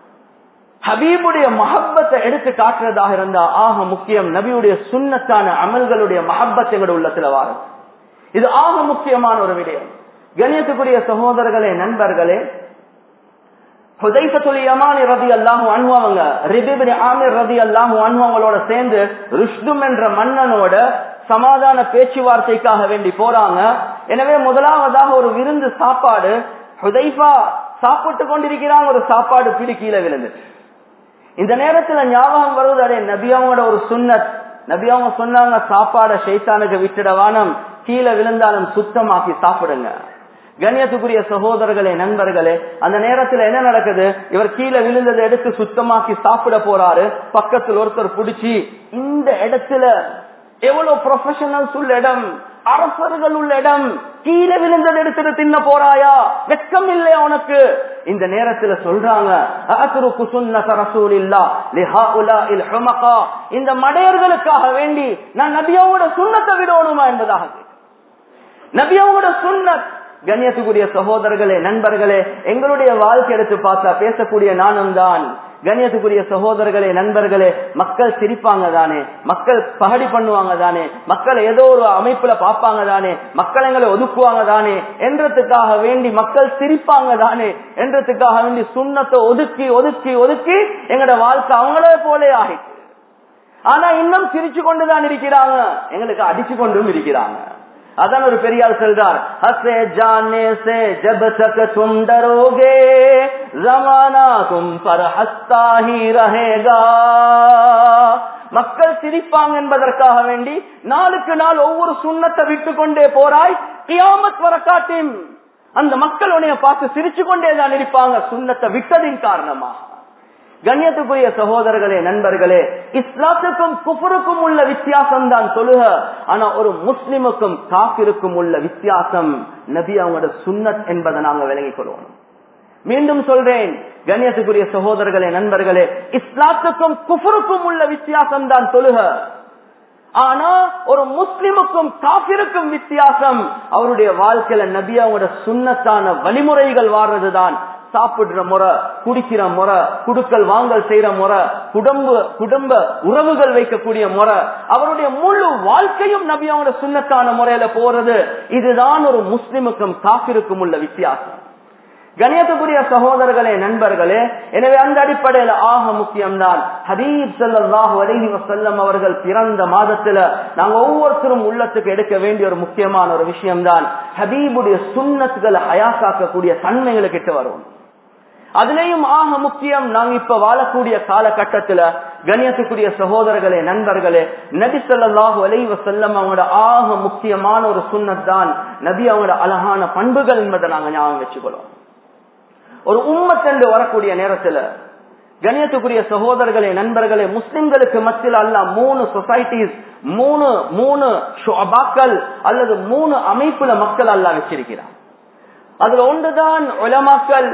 ஹபீபுடைய மஹப்பத்தை எடுத்து காட்டுறதாக இருந்தா ஆக முக்கியம் நபியுடைய சுன்னத்தான அமல்களுடைய மஹப்பத் எங்களுடைய உள்ளத்துல வாரம். இது ஆக முக்கியமான ஒரு விடயம். கண்ணியத்துக்குரிய சகோதரர்களே நண்பர்களே, ஹுதைஃபத்துல் யமானி ரலியல்லாஹு அன்ஹு அவங்க ரிபி இப்னு ஆமிர் ரலியல்லாஹு அன்ஹு அவங்களோட சேர்ந்து ருஷ்தும் என்ற மன்னனோட சமாதான பேச்சுவார்த்தைக்காக வேண்டி போறாங்க. எனவே முதலாவதாக ஒரு விருந்து சாப்பாடு, ஹுதைஃபா சாப்பிட்டு கொண்டிருக்கிறாங்க, ஒரு சாப்பாடு பிடி கீழே விழுந்து. இந்த நேரத்துல ஞாபகம் வருவது, அதே நபி அவங்களோட ஒரு சுன்னத். நபி அவங்க சொன்னாங்க, சாப்பாடை ஷைத்தானுக்கு விட்டுடவானம், கீழே விழுந்தாலும் சுத்தமாக்கி சாப்பிடுங்க. கண்ணியத்துக்குரிய சகோதரர்களே நண்பர்களே, அந்த நேரத்துல என்ன நடக்குது, இவர் கீழே விழுந்ததை எடுத்து சுத்தமாக்கி சாப்பிட போறாரு. பக்கத்தில் ஒருத்தர் பிடிச்சி, இந்த இடத்துல எவ்வளவு ப்ரொஃபஷனல்ஸ் உள்ள இடம், அரசர்கள் உள்ள இடம், கீழே விழுந்ததை எடுத்துட்டு தின்ன போறாயா, வெட்கம் இல்லையா உனக்கு இந்த நேரத்துல சொல்றாங்க, அத்ருக்கு சுன்னத ரசூலில்லாஹ் லிஹாஉலாஇல் ஹுமகா, இந்த மடையர்களுக்காக வேண்டி நான் நபியோட சுன்னத்தை விடணுமா என்பதாக. நபியோட சுன்னத். கண்ணியத்துக்குரிய சகோதரர்களே, நண்பர்களே, எங்களுடைய வாழ்க்கை எடுத்து பார்த்தா பேசக்கூடிய நானும் தான். கண்ணியத்துக்குரிய சகோதரர்களே, நண்பர்களே, மக்கள் சிரிப்பாங்க தானே, மக்கள் பகடி பண்ணுவாங்க தானே, மக்கள் ஏதோ ஒரு அமைப்புல பார்ப்பாங்க தானே, மக்கள் எங்களை ஒதுக்குவாங்க தானே என்றதுக்காக வேண்டி, மக்கள் சிரிப்பாங்க தானே என்றதுக்காக வேண்டி சுன்னத்தை ஒதுக்கி ஒதுக்கி ஒதுக்கி எங்களோட வாழ்க்கை அவங்களே போலே ஆகிட்டு. ஆனா இன்னும் சிரிச்சு கொண்டுதான் இருக்கிறாங்க, எங்களுக்கு அடிச்சு கொண்டும் இருக்கிறாங்க. அதான் ஒரு பெரியார் சொல்றார், ஹஸே ஜானே சே ஜப் தக் தும் டரோகே ஸமானா தும் பர் ஹஸ்தா ஹி ரஹேகா. மக்கள் சிரிப்பாங்க என்பதற்காக வேண்டி நாளுக்கு நாள் ஒவ்வொரு சுன்னத்தை விட்டு கொண்டே போறாய், கியாமத் வரகாட்டின் அந்த மக்கள் உன்னைய பார்த்து சிரிச்சு கொண்டேதான் இருப்பாங்க, சுன்னத்தை விட்டதின் காரணமா. கண்ணியத்துக்குரிய சகோதரர்களே, நண்பர்களே, இஸ்லாத்துக்கும் குஃபருக்கும் உள்ள வித்தியாசம் தான் தொழுக. ஆனா ஒரு முஸ்லிமுக்கும் காஃபிருக்கும் உள்ள வித்தியாசம் நபி அவங்களோட சுன்னத் என்பதை நாங்க விளங்கிக் கொள்வோம். மீண்டும் சொல்றேன், கண்ணியத்துக்குரிய சகோதரர்களே, நண்பர்களே, இஸ்லாத்துக்கும் குஃபருக்கும் உள்ள வித்தியாசம் தான் தொழுக. ஆனா ஒரு முஸ்லிமுக்கும் காஃபிருக்கும் வித்தியாசம் அவருடைய வாழ்க்கையில நபி அவங்களோட சுன்னத்தான வழிமுறைகள் வாழ்றதுதான். சாப்பிடுற முறை, குடிக்கிற முறை, குடுக்கல் வாங்கல் செய்யற முறை, குடும்ப குடும்ப உறவுகள் வைக்கக்கூடிய முறை, அவருடைய முழு வாழ்க்கையும் நபி அவங்களோட சுன்னத்தான முறையில போறது. இதுதான் ஒரு முஸ்லிமுக்கும் காஃபிருக்கும் உள்ள வித்தியாசம். கண்ணியத்துக்குரிய சகோதரர்களே, நண்பர்களே, எனவே அந்த அடிப்படையில ஆக முக்கியம்தான் ஹபீப் ஸல்லல்லாஹு அலைஹி வஸல்லம் அவர்கள் பிறந்த மாதத்துல நாங்க ஒவ்வொருத்தரும் உள்ளத்துக்கு எடுக்க வேண்டிய ஒரு முக்கியமான ஒரு விஷயம்தான் ஹபீபுடைய சுன்னத்துகளை ஹயாத்தாக்கக்கூடிய தன்மைகளை கிட்ட வரும். அதுலயும் ஆக முக்கியம் நாங்க இப்ப வாழக்கூடிய காலகட்டத்துல கண்ணியத்துக்குரிய சகோதரர்களே, நண்பர்களே, நபி ஸல்லல்லாஹு அலைஹி வஸல்லம் அவங்களோட ஆக முக்கியமான ஒரு சுன்னத் தான் நபி அவங்களோட அழகான பண்புகள் என்பதை நாங்க ஞாபகம் வச்சுக்கொள்வோம். ஒரு உம்மத் என்று வரக்கூடிய நேரத்துல கண்ணியத்துக்குரிய சகோதரர்களே, நண்பர்களே, முஸ்லிம்களுக்கு மத்தியில் அல்லாஹ் மூணு சொசைட்டிஸ், மூணு மூணு ஷுஅபாக்கள் அல்லது மூணு அமைப்புல மக்கள் அல்லாஹ் வச்சிருக்கிறார். அதுல ஒன்றுதான் உலமாக்கள்,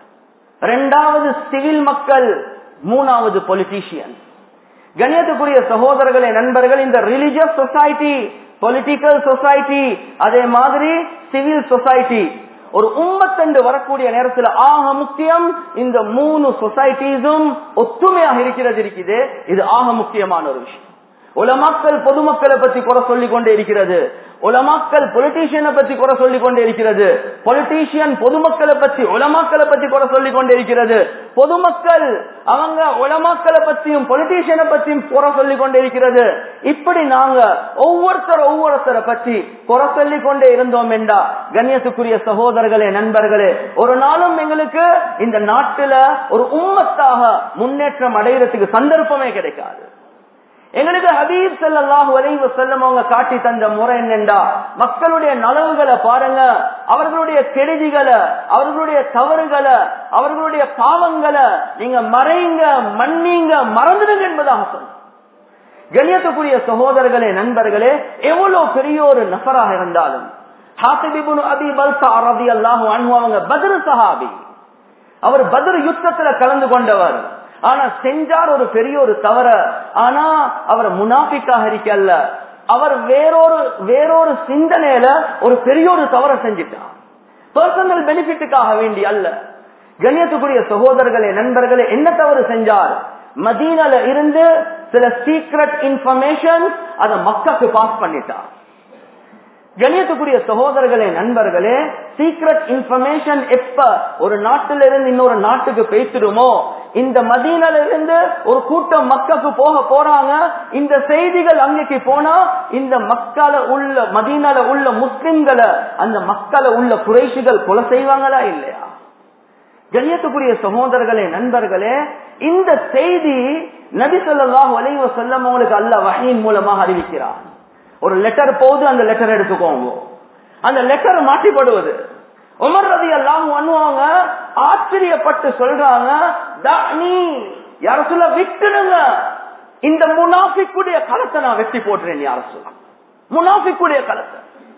இரண்டாவது சிவில் மக்கள், மூணாவது பொலிட்டீஷியன். கண்ணியத்துக்குரிய சகோதரர்களே, நண்பர்கள், இந்த ரிலிஜியஸ் சொசைட்டி, பொலிட்டிக்கல் சொசைட்டி, அதே மாதிரி சிவில் சொசைட்டி, ஒரு உம்மத் என்று வரக்கூடிய நேரத்தில் ஆக முக்கியம் இந்த மூணு சொசைட்டிஸும் ஒத்துமையாக இருக்கிறது இருக்குது. இது ஆக முக்கியமான ஒரு விஷயம். உலமாக்கள் பொதுமக்களை பத்தி குறை சொல்லிக் கொண்டே இருக்கிறது, உலமாக்கள் பொலிட்டீஷியனை பத்தி குறை சொல்லிக் கொண்டே இருக்கிறது, பொலிட்டீஷியன் பொதுமக்களை பத்தி உலமாக்களை பத்தி குறை சொல்லிக் கொண்டே இருக்கிறது, பொதுமக்கள் அவங்க உலமாக்களை பத்தியும் பொலிட்டீஷியனை பத்தியும் குறை சொல்லிக் கொண்டே இருக்கிறது. இப்படி நாங்க ஒவ்வொருத்தர் ஒவ்வொருத்தரை பத்தி குறை சொல்லிக் கொண்டே இருந்தோம் என்றா கண்ணியத்துக்குரிய சகோதரர்களே, நண்பர்களே, ஒரு நாளும் எங்களுக்கு இந்த நாட்டுல ஒரு உம்மத்தாக முன்னேற்றம் அடைகிறதுக்கு சந்தர்ப்பமே கிடைக்காது. எங்களுக்கு ஹபீப் ஸல்லல்லாஹு அலைஹி வஸல்லம் அவங்க காட்டி தந்த முறை என்னண்டா, மக்களுடைய நலவுகளை பாருங்க, அவர்களுடைய கெடுதிகளை, அவர்களுடைய தவறுகளை, அவர்களுடைய பாவங்களை நீங்க மறைங்க, மன்னிங்க, மறந்துடுங்க என்பதாக சொன்ன. கண்ணியத்துக்குரிய சகோதரர்களே, நண்பர்களே, எவ்வளவு பெரிய ஒரு நபராக இருந்தாலும் ஹாத்திப் இப்னு அபி பல்தா ரலியல்லாஹு அன்ஹு அவங்க பத்ர் சஹாபி, அவர் பத்ர் யுத்தத்துல கலந்து கொண்டவர். ஆனா செஞ்சார் ஒரு பெரிய ஒரு தவற. ஆனா அவர் முனாஃபிக்காக இருக்கல்ல, அவர் வேறொரு வேறொரு சிந்தனையில ஒரு பெரிய ஒரு தவற செஞ்சிட்டார், பர்சனல் பெனிஃபிட்டுக்காக வேண்டி அல்ல. கண்ணியத்துக்குரிய சகோதரர்களே, நண்பர்களே, என்ன தவறு செஞ்சார்? மதீனால இருந்து சில சீக்ரெட் இன்ஃபர்மேஷன் அத மக்களுக்கு பாஸ் பண்ணிட்டார். கண்ணியத்துக்குரிய சகோதரர்களே, நண்பர்களே, சீக்ரெட் இன்ஃபர்மேஷன் எப்ப ஒரு நாட்டில இருந்து இன்னொரு நாட்டுக்கு பேசிடுமோ, இந்த மதீனால இருந்து ஒரு கூட்டம் மக்களுக்கு போக போறாங்க, இந்த செய்திகள் அன்னைக்கு போனா இந்த மக்களை உள்ள மதீனால உள்ள முஸ்லிம்களை, அந்த மக்களை உள்ள குறைஷிகள் கொலை செய்வாங்களா இல்லையா? கண்ணியத்துக்குரிய சகோதரர்களே, நண்பர்களே, இந்த செய்தி நபி ஸல்லல்லாஹு அலைஹி வஸல்லம் அவங்களுக்கு அல்லாஹ் வஹீன் மூலமாக அறிவிக்கிறார். ஒரு லெட்டர் போகுது, அந்த லெட்டர் எடுத்துக்கோங்க. அந்த லெட்டர் மாற்றிப்படுவது உமர் ரலியல்லாஹு அன்ஹு அவங்க ஆச்சரியப்பட்டு சொல்றாங்க, தஅனி யா ரசூலல்லாஹ், விட்டுடுங்க, இந்த முனாஃபிக்குடைய களத்தை நான் வெட்டி போடுறேன் யா ரசூலல்லாஹ், முனாஃபிக்குடைய களத்தை.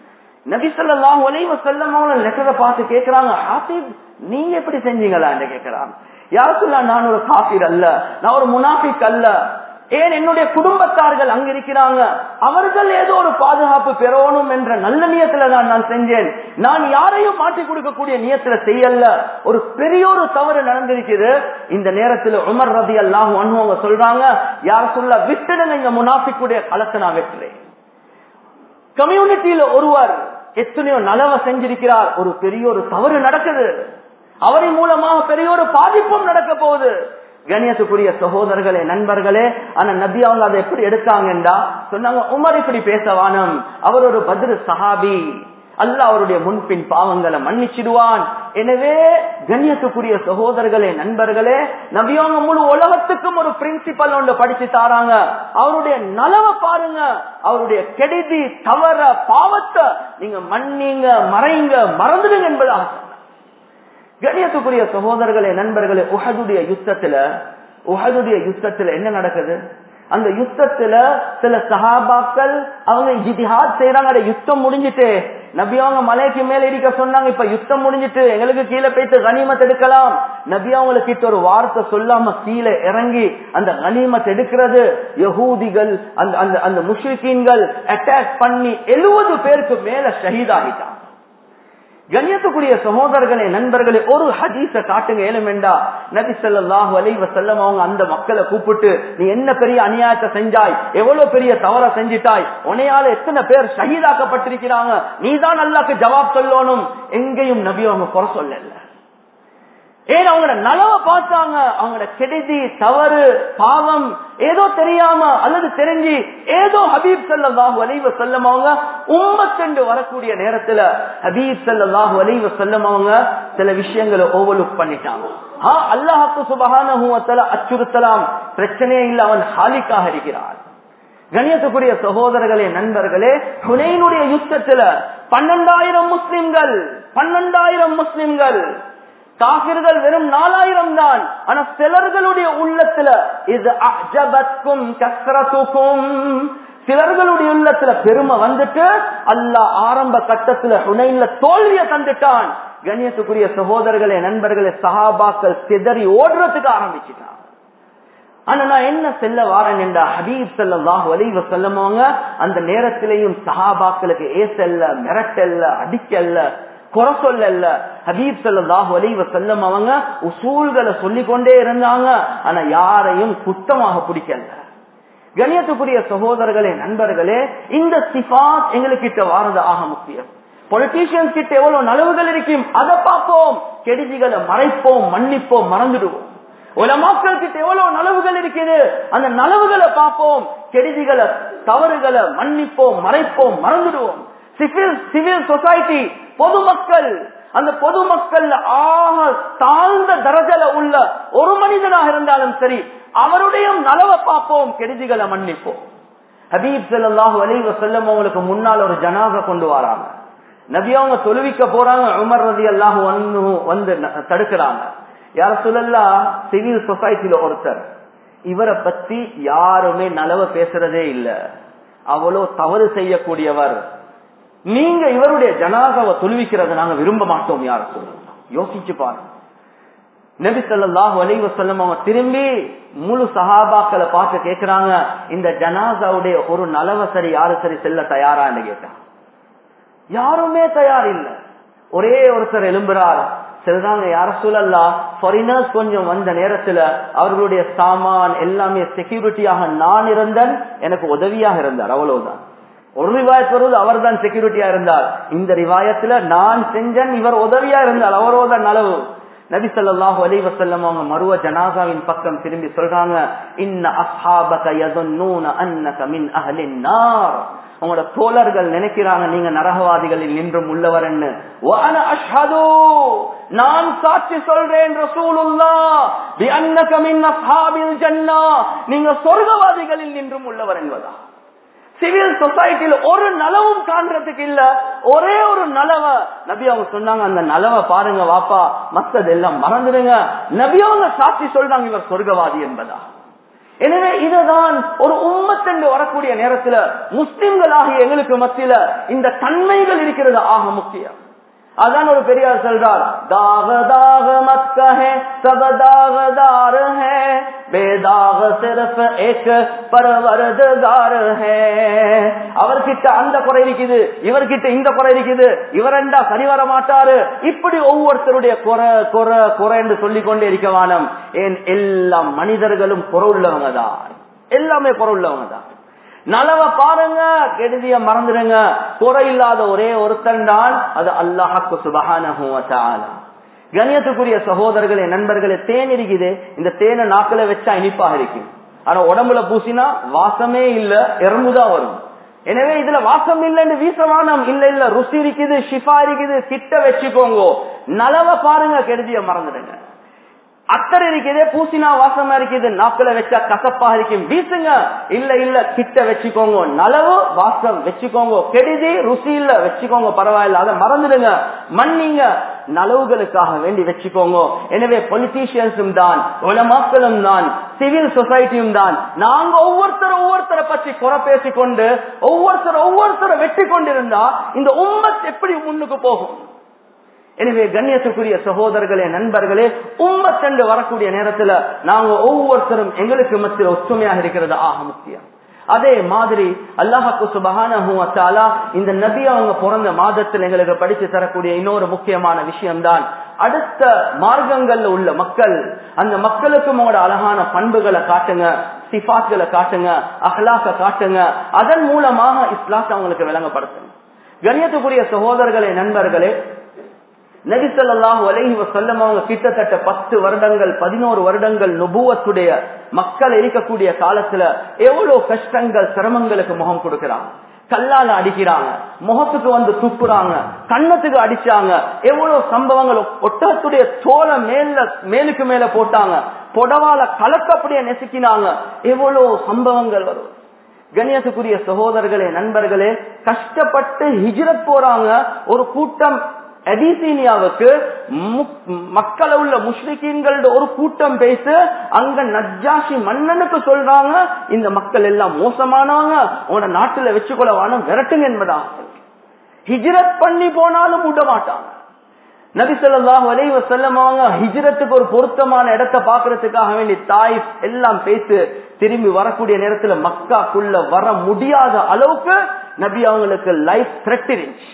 நபி ஸல்லல்லாஹு அலைஹி வஸல்லம் அவங்க லெட்டரை பார்த்து கேட்கிறாங்க, ஹாஃபிஸ் நீங்க எப்படி செஞ்சீங்களா என்று கேட்கிறாங்க. யா ரசூலல்லாஹ், நான் ஒரு காஃபிர் அல்ல, நான் ஒரு முனாஃபிக் அல்ல. ஏன் என்னுடைய குடும்பத்தார்கள் அங்க இருக்கிறாங்க, அவர்கள் ஏதோ ஒரு பாதுகாப்பு பெறணும் என்ற நல்ல நியத்துல தான் நான் செஞ்சேன். நான் யாரையும் மாற்றி கொடுக்கக்கூடிய நியத்துல செய்யல. ஒரு பெரிய ஒரு தவறு நடந்திருக்குது. இந்த நேரத்தில் உமர் ரலியல்லாஹு அன்ஹு அவங்க சொல்றாங்க, யா ரசூலல்லாஹ் விட்டுடுங்க, இந்த முனாஃபிக்குடைய களத்தை நான் வெட்டுறேன். கம்யூனிட்டியில ஒருவர் எத்தனையோ நலவை செஞ்சிருக்கிறார், ஒரு பெரிய ஒரு தவறு நடக்குது, அவரின் மூலமாக பெரிய ஒரு பாதிப்பும் நடக்க போகுது. கண்ணியத்துக்குரிய சகோதரர்களே, நண்பர்களே, ஆனா நபி அவங்க அதை எப்படி எடுத்தாங்கன்றா சொன்னாங்க, உமர் இப்படி பேசவானம், அவர் ஒரு பத்ர் சஹாபி, அல்லாஹ் அவருடைய முன்பின் பாவங்களை மன்னிச்சிடுவான். எனவே கண்ணியத்துக்குரிய சகோதரர்களே, நண்பர்களே, நபி அவங்க முழு உலகத்துக்கும் ஒரு பிரின்சிபல் ஒன்று படிச்சு தாராங்க. அவருடைய நலவை பாருங்க, அவருடைய கெடுதி தவற பாவத்தை நீங்க மன்னிங்க, மறைங்க, மறந்துடுங்க என்பதாக. கண்ணியத்துக்குரிய சகோதரர்களே, நண்பர்களே, உஹதுடைய யுத்தத்துல உஹதுடைய யுத்தத்துல என்ன நடக்குது? அந்த யுத்தத்துல சில சஹாபாக்கள் அவங்க ஜிஹாத் செய்யறாங்க. அந்த யுத்தம் முடிஞ்சிட்டு நபி அவங்க மலைக்கு மேல இருக்க சொன்னாங்க, இப்ப யுத்தம் முடிஞ்சிட்டு எங்களுக்கு கீழே போயிட்டு கனிமத் எடுக்கலாம். நபி அவங்களுக்கு கிட்ட ஒரு வார்த்தை சொல்லாம கீழே இறங்கி அந்த கனிமத் எடுக்கிறது. யஹூதிகள் அந்த அந்த அந்த முஷ்ரிக்கீன்கள் அட்டாக் பண்ணி எழுபது பேருக்கு மேல ஷஹீதாகிட்டாங்க. கண்ணியத்துக்குரிய சகோதரர்களே, நண்பர்களே, ஒரு ஹதீஸ காட்டுங்க ஏழுமெண்டா. நபி ஸல்லல்லாஹு அலைஹி வஸல்லம் அவங்க அந்த மக்களை கூப்பிட்டு, நீ என்ன பெரிய அநியாயத்தை செஞ்சாய், எவ்வளவு பெரிய தவற செஞ்சிட்டாய், உன்னையால எத்தனை பேர் ஷஹீதாக்கப்பட்டிருக்கிறாங்க, நீதான் அல்லாஹ்க்கு ஜவாப் சொல்லணும். எங்கேயும் நபி அவங்க குறை சொல்லல. ஏன் அவங்களோட நலவை பார்த்தாங்க. அவங்களோட கெடுதி தவறு பாவம் ஏதோ தெரியாம அல்லது தெரிஞ்சு ஏதோ ஹபீப் ஸல்லல்லாஹு அலைஹி வஸல்லம் அவங்க உம்மத்தென்று வரக்கூடிய நேரத்துல ஹபீப் ஸல்லல்லாஹு அலைஹி வஸல்லம் அவங்க சில விஷயங்களை ஓவர்லுக் பண்ணிட்டாங்க. அல்லாஹ் சுப்ஹானஹு வ தஆலா அச்சுறுத்தலாம், பிரச்சனையே இல்ல, அவன் ஹாலிக்காக இருக்கிறான். கண்ணியத்துக்குரிய சகோதரர்களே, நண்பர்களே, ஹுனைனுடைய யுத்தத்துல பன்னெண்டாயிரம் முஸ்லிம்கள் பன்னெண்டாயிரம் முஸ்லிம்கள் காஃபிர்கள் வெறும் நாலாயிரம் தான். ஆனா சிலர்களுடைய உள்ளத்துல இது அஜபத்கும் கஸ்ரத்துக்கும், சிலர்களுடைய உள்ளத்துல பெருமை வந்துட்டு அல்லாஹ் ஆரம்ப கட்டத்துல ஹுனைன்ல தோல்வியை தந்துட்டான். கண்ணியத்துக்குரிய சகோதரர்களே, நண்பர்களே, சஹாபாக்கள் சிதறி ஓடுறதுக்கு ஆரம்பிச்சுட்டான். ஆனா நான் என்ன செல்ல வாரேன் என்றா, ஹபீப் ஸல்லல்லாஹு அலைஹி வஸல்லம் அந்த நேரத்திலேயும் சஹாபாக்களுக்கு ஏசல்ல, மிரட்டல்ல, அடிக்கல்ல, குறை சொல்லல. ஹபீப் ஸல்லல்லாஹு அலைஹி வஸல்லம் அவங்க உசூல்களை சொல்லிக் கொண்டே இருந்தாங்க. ஆனா யாரையும் குத்தமாக பிடிக்கல. கண்ணியத்துக்குரிய சகோதரர்களே, நண்பர்களே, இந்த சிஃபாத் எங்களுக்கு கிட்ட வாரது ஆக முக்கியம். பொலிட்டீஷியன்ஸ் கிட்ட எவ்வளவு நலவுகள் இருக்கும் அதை பார்ப்போம், கெடுதிகளை மறைப்போம், மன்னிப்போம், மறந்துடுவோம். உலமாக்கள் கிட்ட எவ்வளவு நலவுகள் இருக்குது, அந்த நலவுகளை பார்ப்போம், கெடுதிகளை தவறுகளை மன்னிப்போம், மறைப்போம், மறந்துடுவோம். சிவில் சிவில் சொசைட்டி, பொதுமக்கள், அந்த பொதுமக்கள் ஆக தாழ்ந்த தரஜல உள்ள ஒரு மனிதனாக இருந்தாலும் சரி, அவருடைய நலவை பார்ப்போம், கெடுதிகளை மன்னிப்போம். ஹபீப் ஸல்லல்லாஹு அலைஹி வஸல்லம் அவங்களுக்கு முன்னால் ஒரு ஜனாஸா கொண்டு வராங்க. நபி அவங்க தொழுவிக்க போறாங்க. உமர் ரலியல்லாஹு அன்ஹு வந்து தடுக்கிறாங்க. யா ரசூலல்லாஹ், சிவில் சொசைட்டில ஒருத்தர், இவரை பத்தி யாருமே நலவை பேசுறதே இல்ல, அவ்வளோ தவறு செய்யக்கூடியவர், நீங்க இவருடைய ஜனாசாவை தொழுவிக்கிறத நாங்க விரும்ப மாட்டோம். யார் சொல்லலாம், யோசிச்சு பாருங்க. நபி ஸல்லல்லாஹு அலைஹி வஸல்லம் அவங்க திரும்பி முழு சஹாபாக்களை பார்த்து கேட்கிறாங்க, இந்த ஜனாசாவுடைய ஒரு நலவை சரி யாரு சரி செல்ல தயாரான்னு கேட்டாங்க. யாருமே தயார் இல்ல. ஒரே ஒருத்தர் எழும்புறார். சொல்றாங்க, யார சொல்லலாம், ஃபாரினர்ஸ் கொஞ்சம் வந்த நேரத்துல அவர்களுடைய சாமான் எல்லாமே செக்யூரிட்டியாக நான் இருந்தேன், எனக்கு உதவியாக இருந்தார், அவ்வளவுதான். ஒரு ரிவாயத் வருவது அவர் தான் செக்யூரிட்டியா இருந்தார். இந்த ரிவாயத்துல நான் செஞ்சேன், இவர் உதவியா இருந்தார், அவரோட நலவு. நபி ஸல்லல்லாஹு அலைஹி வஸல்லம் அவங்க மருவ ஜனாசாவின் பக்கம் திரும்பி சொல்றாங்க, இன்ன அஸ்ஹாபக யظنون انك من اهل النار, உங்களோட தோழர்கள் நினைக்கிறாங்க நீங்க நரகவாதிகளில் நின்றும் உள்ளவர் என்று. வஅன அஷ்ஹது, நான் சாட்சி சொல்றேன் ரசூலுல்லாஹ் பிஅன்னக மின் அஸ்ஹாபில் ஜன்னah, நீங்க சொர்க்கவாதிகளில் நின்றும் உள்ளவர் என்பதா. சிவில் சொசைட்டில ஒரு நலவும் காண்றதுக்கு இல்ல, ஒரே ஒரு நலவ நபி அவங்க சொன்னாங்க, அந்த நலவை பாருங்க வாப்பா, மத்ததெல்லாம் மறந்துடுங்க. நபி அவங்க சாட்சி சொல்றாங்க இவர் சொர்க்கவாதி என்பதா. எனவே இதுதான் ஒரு உம்மத் என்று வரக்கூடிய நேரத்தில் முஸ்லிம்களாகிய எங்களுக்கு மத்தியில இந்த தன்மைகள் இருக்கிறது ஆக முக்கியம். அதான் ஒரு பெரியார் சொல்றார், தாக தாக மத் கஹே சப் தாகதார் ஹே பேதாக சிர்ஃப் ஏக் பர்வர்திகார் ஹே. அவர்கிட்ட அந்த குறை இருக்குது, இவர்கிட்ட இந்த குறை இருக்குது, இவரெண்டா சரி வர மாட்டாரு, இப்படி ஒவ்வொருத்தருடைய குறை குறை குறை என்று சொல்லிக் கொண்டே இருக்கவானம். ஏன் எல்லா மனிதர்களும் குறை உள்ளவங்க தான், எல்லாமே குறை உள்ளவங்க தான். நலவ பாருங்க, கெடுதிய மறந்துடுங்க. குறை இல்லாத ஒரே ஒருத்தன் தான், அது அல்லாஹ்வுக்கு சுப்ஹானஹு வ தஆலா. கண்ணியத்துக்குரிய சகோதரர்களே, நண்பர்களே, தேன் இருக்குது. இந்த தேனை நாக்குல வச்சா இனிப்பாக இருக்கும், ஆனா உடம்புல பூசினா வாசமே இல்ல, எறும்புதான் வரும். எனவே இதுல வாசம் இல்லைன்னு வீசவானம் இல்ல, இல்ல ருசி இருக்குது, ஷிஃபா இருக்குது, கிட்ட வச்சுக்கோங்க. நலவ பாருங்க, கெடுதிய மறந்துடுங்க. அத்தர் இருக்குது, பூசினா வாசமா இருக்குது, நாக்குல வச்சா கசப்பா இருக்கும், வீசுங்க. இல்ல இல்ல கிட்ட வச்சுக்கோங்க. நலவு வாசம் வச்சுக்கோங்க, கெடுதி ருசி இல்ல வச்சுக்கோங்க, பரவாயில்ல, அதை மறந்துடுங்க. மன்னிங்க, நலவுகளுக்காக வேண்டி வச்சுக்கோங்க. எனவே பொலிட்டீஷியன்ஸும் தான், உலமாக்களும் தான், சிவில் சொசைட்டியும் தான். நாங்க ஒவ்வொருத்தரும் ஒவ்வொருத்தரை பற்றி குறை பேசிக்கொண்டு ஒவ்வொருத்தர் ஒவ்வொருத்தரை வெற்றி கொண்டிருந்தா இந்த உம்மத் எப்படி முன்னுக்கு போகும்? எனவே கண்ணியத்துக்குரிய சகோதரர்களே, நண்பர்களே, உம்மத் என்று வரக்கூடிய நேரத்துல நாங்க ஒவ்வொருத்தரும் எங்களுக்கு மத்தியில் ஒற்றுமையாக இருக்கிறது ஆக முக்கியம். அதே மாதிரி அல்லாஹ்வுக்கு சுப்ஹானஹு வ தஆலா இந்த நபி அவங்க பிறந்த மாதத்தில் எங்களுக்கு படித்து தரக்கூடிய இன்னொரு முக்கியமான விஷயம்தான், அடுத்த மார்க்கங்கள்ல உள்ள மக்கள், அந்த மக்களுக்கு உங்களோட அழகான பண்புகளை காட்டுங்க, சிஃபாத்களை காட்டுங்க, அஹ்லாக்க காட்டுங்க. அதன் மூலமாக இஸ்லாத்தை அவங்களுக்கு விளங்கப்படுத்துங்க. கண்ணியத்துக்குரிய சகோதரர்களே, நண்பர்களே, நபி ஸல்லல்லாஹு அலைஹி வஸல்லம் அவங்க கிட்டத்தட்ட பத்து வருடங்கள் பதினோரு வருடங்கள் நுபுவத்துடைய மக்கள் இருக்கக்கூடிய காலத்துல எவ்வளவு கஷ்டங்கள் சிரமங்களுக்கு முகம் கொடுக்கிறாங்க. கல்லால அடிக்கிறாங்க, முகத்துக்கு வந்து துப்புறாங்க, கண்ணத்துக்கு அடிச்சாங்க, எவ்வளவு சம்பவங்கள். ஒட்டகத்துடைய தோலை மேல மேலுக்கு மேல போட்டாங்க, புடவால கலக்கப்படிய நெசுக்கினாங்க, எவ்வளவு சம்பவங்கள் வரும். கண்ணியத்துக்குரிய சகோதரர்களே, நண்பர்களே, கஷ்டப்பட்டு ஹிஜ்ரத் போறாங்க. ஒரு கூட்டம் அபிசீனியாவுக்கு மக்கள் உள்ள முஸ்லிம்களோட ஒரு கூட்டம் பேசு, அங்க நஜ்ஜாஷி மன்னனுக்கு சொல்றாங்க, இந்த மக்கள் எல்லாம் மோசமானவங்க, உன நாட்டுல வச்சுக்கொள்ள வானம் விரட்டுங்க என்பதாக. ஹிஜ்ரத் பண்ணி போனாலும் விட மாட்டாங்க. நபி ஸல்லல்லாஹு அலைஹி வஸல்லம் அவங்க ஹிஜ்ரத்துக்கு ஒரு பொருத்தமான இடத்தை பாக்குறதுக்காக வேண்டி தாயிஃப் எல்லாம் பேசி திரும்பி வரக்கூடிய நேரத்துல மக்காக்குள்ள வர முடியாத அளவுக்கு நபி அவங்களுக்கு லைஃப் த்ரெட் இருந்துச்சு.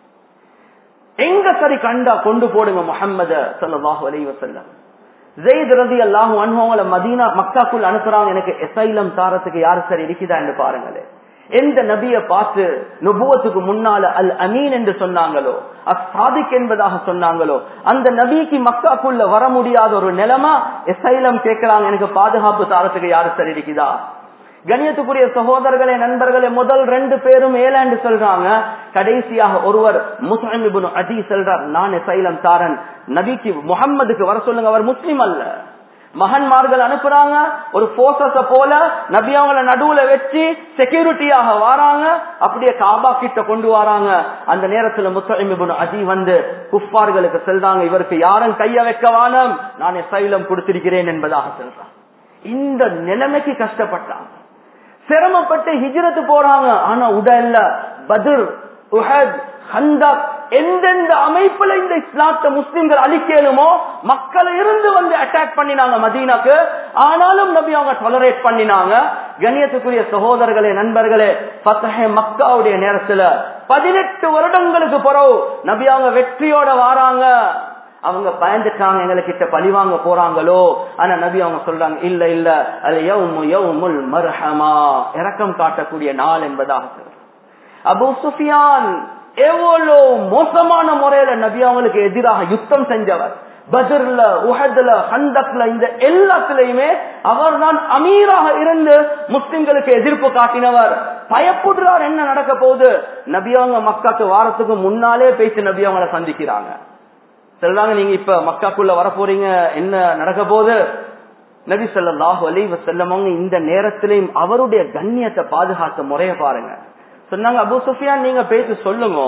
எங்க சரி கண்டா கொண்டு போடுங்க முஹம்மது ஸல்லல்லாஹு அலைஹி வஸல்லம். ஸைத் ரலியல்லாஹு அன்ஹு அவங்கள மதீனா மக்காக்குள்ள அனுப்புறாங்க, எனக்கு அஸைலம் தாரத்துக்கு யாரு சரி இருக்குதா என்று பாருங்களே. எந்த நபியை பார்த்து நுபுவத்துக்கு முன்னால அல் அமீன் என்று சொன்னாங்களோ, அஸ்ஸாதிக் என்பதாக சொன்னாங்களோ, அந்த நபிக்கு மக்காக்குள்ள வர முடியாத ஒரு நிலைமை அஸைலம் கேட்கிறாங்க, எனக்கு பாதுகாப்பு தாரத்துக்கு யாரு சரி இருக்குதா? கண்ணியத்துக்குரிய சகோதரர்களே, நண்பர்களே, முதல் ரெண்டு பேரும் ஏலாண்டு சொல்றாங்க. கடைசியாக ஒருவர் முஸ்லிம் இப்னு அதி சொல்றார், நான் அஸைலம் தாரன், நபிக்கு முஹம்மதுக்கு வர சொல்லுங்க, அவர் முஸ்லிம் அல்ல. மகன்மார்கள் அனுப்புறாங்க, ஒரு போர்சஸ போல நபி அவங்கள நடுவுல வச்சு செக்யூரிட்டியாக வராங்க, அப்படியே காபா கிட்ட கொண்டு வராங்க. அந்த நேரத்துல முஸ்லிம் இப்னு அதி வந்து குஃபார்களுக்கு சொல்றாங்க, இவருக்கு யாரும் கைய வைக்க வானம், நான் அஸைலம் கொடுத்திருக்கிறேன் என்பதாக சொல்றாங்க. இந்த நிலைமைக்கு கஷ்டப்பட்டாங்க, சிரமப்பட்டு ஹிஜ்ரத்து போறாங்க. ஆனா உடல்ல பத்ர், உஹத், ஹந்தக் எந்தெந்த அமைப்புல இந்த இஸ்லாத்தை முஸ்லிம்கள் அழிக்கலுமோ மக்களை இருந்து வந்து அட்டாக் பண்ணினாங்க மதீனாக்கு. ஆனாலும் நபி அவங்க டாலரேட் பண்ணினாங்க. கண்ணியத்துக்குரிய சகோதரர்களே, நண்பர்களே, ஃபத்ஹ் மக்காவுடைய நேரத்துல பதினெட்டு வருடங்களுக்கு பிறகு நபி அவங்க வெற்றியோட வாராங்க. அவங்க பயந்துட்டாங்க, எங்களுக்கு பழிவாங்க போறாங்களோ. ஆனா நபி அவங்க சொல்றாங்க, இல்ல இல்ல, அது யௌமு யௌமுல் மர்ஹமா, இரக்கம் காட்டக்கூடிய நாள் என்பதாக. அபூ சுஃபியான் எவ்வளவு மோசமான முறையில நபி அவங்களுக்கு எதிராக யுத்தம் செஞ்சவர். பத்ர்ல, உஹத்ல, ஹந்தக்ல, இந்த எல்லாத்திலையுமே அவர் தான் அமீராக இருந்து முஸ்லிம்களுக்கு எதிர்ப்பு காட்டினவர். பயப்படுறார், என்ன நடக்க போகுது. நபி அவங்க மக்காக்கு வாரத்துக்கு முன்னாலே பேசி நபி அவங்களை சந்திக்கிறாங்க. சொல்றாங்க, நீங்க இப்ப மக்காக்குள்ள வர போறீங்க, என்ன நடக்க போகுது. நபி ஸல்லல்லாஹு அலைஹி வஸல்லம் அவங்க இந்த நேரத்திலையும் அவருடைய கண்ணியத்தை பாதுகாத்த முறைய பாருங்க. சொன்னாங்க, அபூ சுஃபியான் நீங்க பேசி சொல்லுங்க,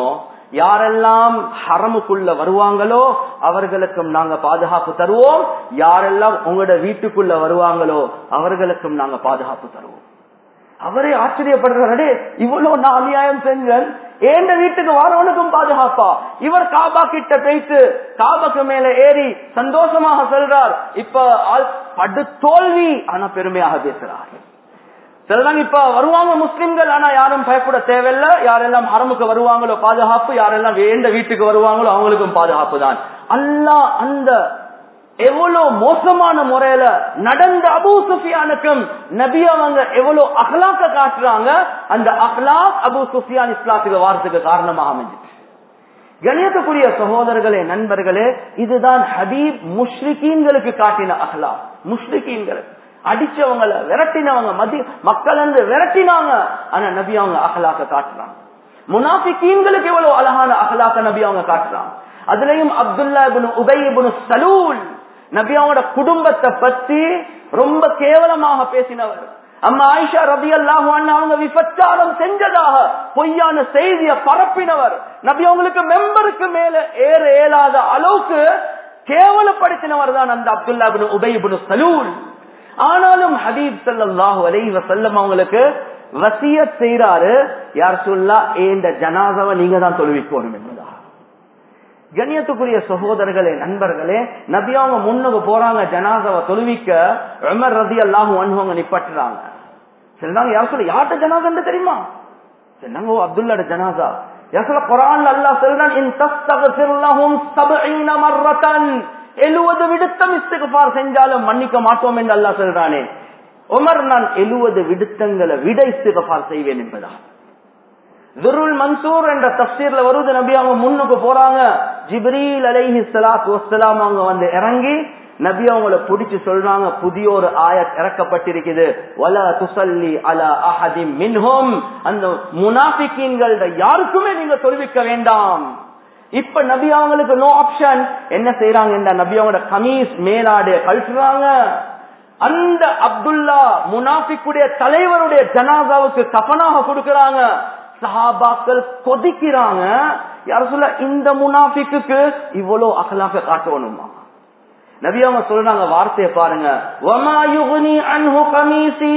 யாரெல்லாம் ஹரமுக்குள்ள வருவாங்களோ அவர்களுக்கும் நாங்க பாதுகாப்பு தருவோம், யாரெல்லாம் உங்களோட வீட்டுக்குள்ள வருவாங்களோ அவர்களுக்கும் நாங்க பாதுகாப்பு தருவோம். அவரே ஆச்சரியப்படுறாரு, இவ்வளவு நான் அநியாயம் செஞ்சேன், ஏண்ட வீட்டுக்கு வரவனுக்கும் பாதுகாப்பா? இவர் காபா கிட்ட போயிட்டு காபாக்கு மேல ஏறி சந்தோஷமாக செல்றார். இப்ப படு தோல்வி, ஆனா பெருமையாக பேசுறார். சிலதான் இப்ப வருவாங்க முஸ்லிம்கள், ஆனா யாரும் பயப்பட தேவையில்லை. யாரெல்லாம் ஹரமுக்கு வருவாங்களோ பாதுகாப்பு, யாரெல்லாம் வேண்ட வீட்டுக்கு வருவாங்களோ அவங்களுக்கும் பாதுகாப்பு தான். அல்லாஹ் அந்த எவ்வளவு மோசமான முறையில நடந்த அபூ சுஃபியானுக்கும் நபி அவங்க எவ்வளவு அஹ்லாக்க காட்டுறாங்க. அந்த அஹ்லாக் அபூ சுஃபியான் இஸ்லாத்துக்கு வாரத்துக்கு காரணமாக அமைஞ்சிச்சு. கணியத்துக்குரிய சகோதரர்களே, நண்பர்களே, இதுதான் ஹபீப் முஷ்ரிகீன்களுக்கு காட்டின அஹ்லாக். முஷ்ரிகீன்களுக்கு அடிச்சவங்களை விரட்டினவங்க, மதி மக்கள் வந்து விரட்டினாங்க, ஆனா நபி அவங்க அஹ்லாக்க காட்டுறாங்க. முனாஃபிகீன்களுக்கு எவ்வளவு அழகான அஹ்லாக்க நபி அவங்க காட்டுறாங்க. அதுலயும் அப்துல்லா இப்னு உபை இப்னு சலூல் நபி அவங்களோட குடும்பத்தை பத்தி ரொம்ப கேவலமாக பேசினவர். அம்மா ஆயிஷா ரலியல்லாஹு அன்ஹா அவங்க விபச்சாரம் செஞ்சதாக பொய்யான செய்தியை பரப்பினவர். நபி அவங்களுக்கு மெம்பருக்கு மேல ஏற இயலாத அளவுக்கு கேவலப்படுத்தினவர் தான் அந்த அப்துல்லா இப்னு உபை இப்னு சலூல். ஆனாலும் ஹபீப் ஸல்லல்லாஹு அலைஹி வஸல்லம் அவங்களுக்கு வசியத் செய்றாரு, யா ரசூலுல்லாஹ் இந்த ஜனாஸாவை நீங்க தான் தொழுவிக்கணும் என்பதா. கண்ணியத்துக்குரிய சகோதரர்களே, நண்பர்களே, நபி அவங்க முன்னுக்கு போறாங்க ஜனாஸாவை தொழுவிக்க. உமர் ரலியல்லாஹு அன்ஹு அவங்க நிப்பட்டுறாங்க. சொன்னாங்க, யா ரசூலுல்லாஹ் யார்ட்ட ஜனாஸா தெரியுமா? சொன்னாங்க, ஓ அப்துல்லாஹ்ட ஜனாஸா. யா ரசூலுல்லாஹ் குர்ஆன்ல அல்லாஹ் சொல்றான், இன் தஸ்தக்ஃபிர் லஹும் சப்ஈன மர்ரத்தன், எழுபது விடுத்தம் இஸ்திக்ஃபார் செஞ்சாலும் மன்னிக்க மாட்டோம் என்று அல்லாஹ் சொல்றானே. உமர், நான் எழுபது விடுத்தங்களை விட இஸ்திக்ஃபார் செய்வேன் என்பதா. துருல் மன்சூர் என்ற தஃசீர்ல வருது, நபி அவங்க முன்னுக்கு போறாங்க. ஜிப்ரீல் அலைஹி ஸலாத்து வஸ்ஸலாம் அவங்க வந்து இறங்கி நபி அவங்களை பிடிச்சு சொல்றாங்க, புதிய ஒரு ஆயத் இறக்கப்பட்டிருக்குது, வலா துஸல்லி அலா அஹதிம் மின்ஹும், அந்த முனாஃபிகீன்கள யாருக்குமே நீங்க தொழுவிக்க வேண்டாம். இப்ப நபி அவங்களுக்கு நோ ஆப்ஷன். என்ன செய்யறாங்க, இந்த நபி அவங்களோட கமீஸ் மேலாடு கழட்டுறாங்க. அந்த அப்துல்லா முனாஃபிக்குடைய தலைவருடைய ஜனாசாவுக்கு கஃனாக கொடுக்கறாங்க. சஹாபாக்கள் கொதிக்கிறாங்க, யார சொல்ல இந்த முனாஃபிக்கு இவ்வளவு அகலாக காட்டணுமா? நபி அவங்க சொல்றாங்க, வார்த்தையை பாருங்க, வமா யுக்னி அன்ஹு கமீசி,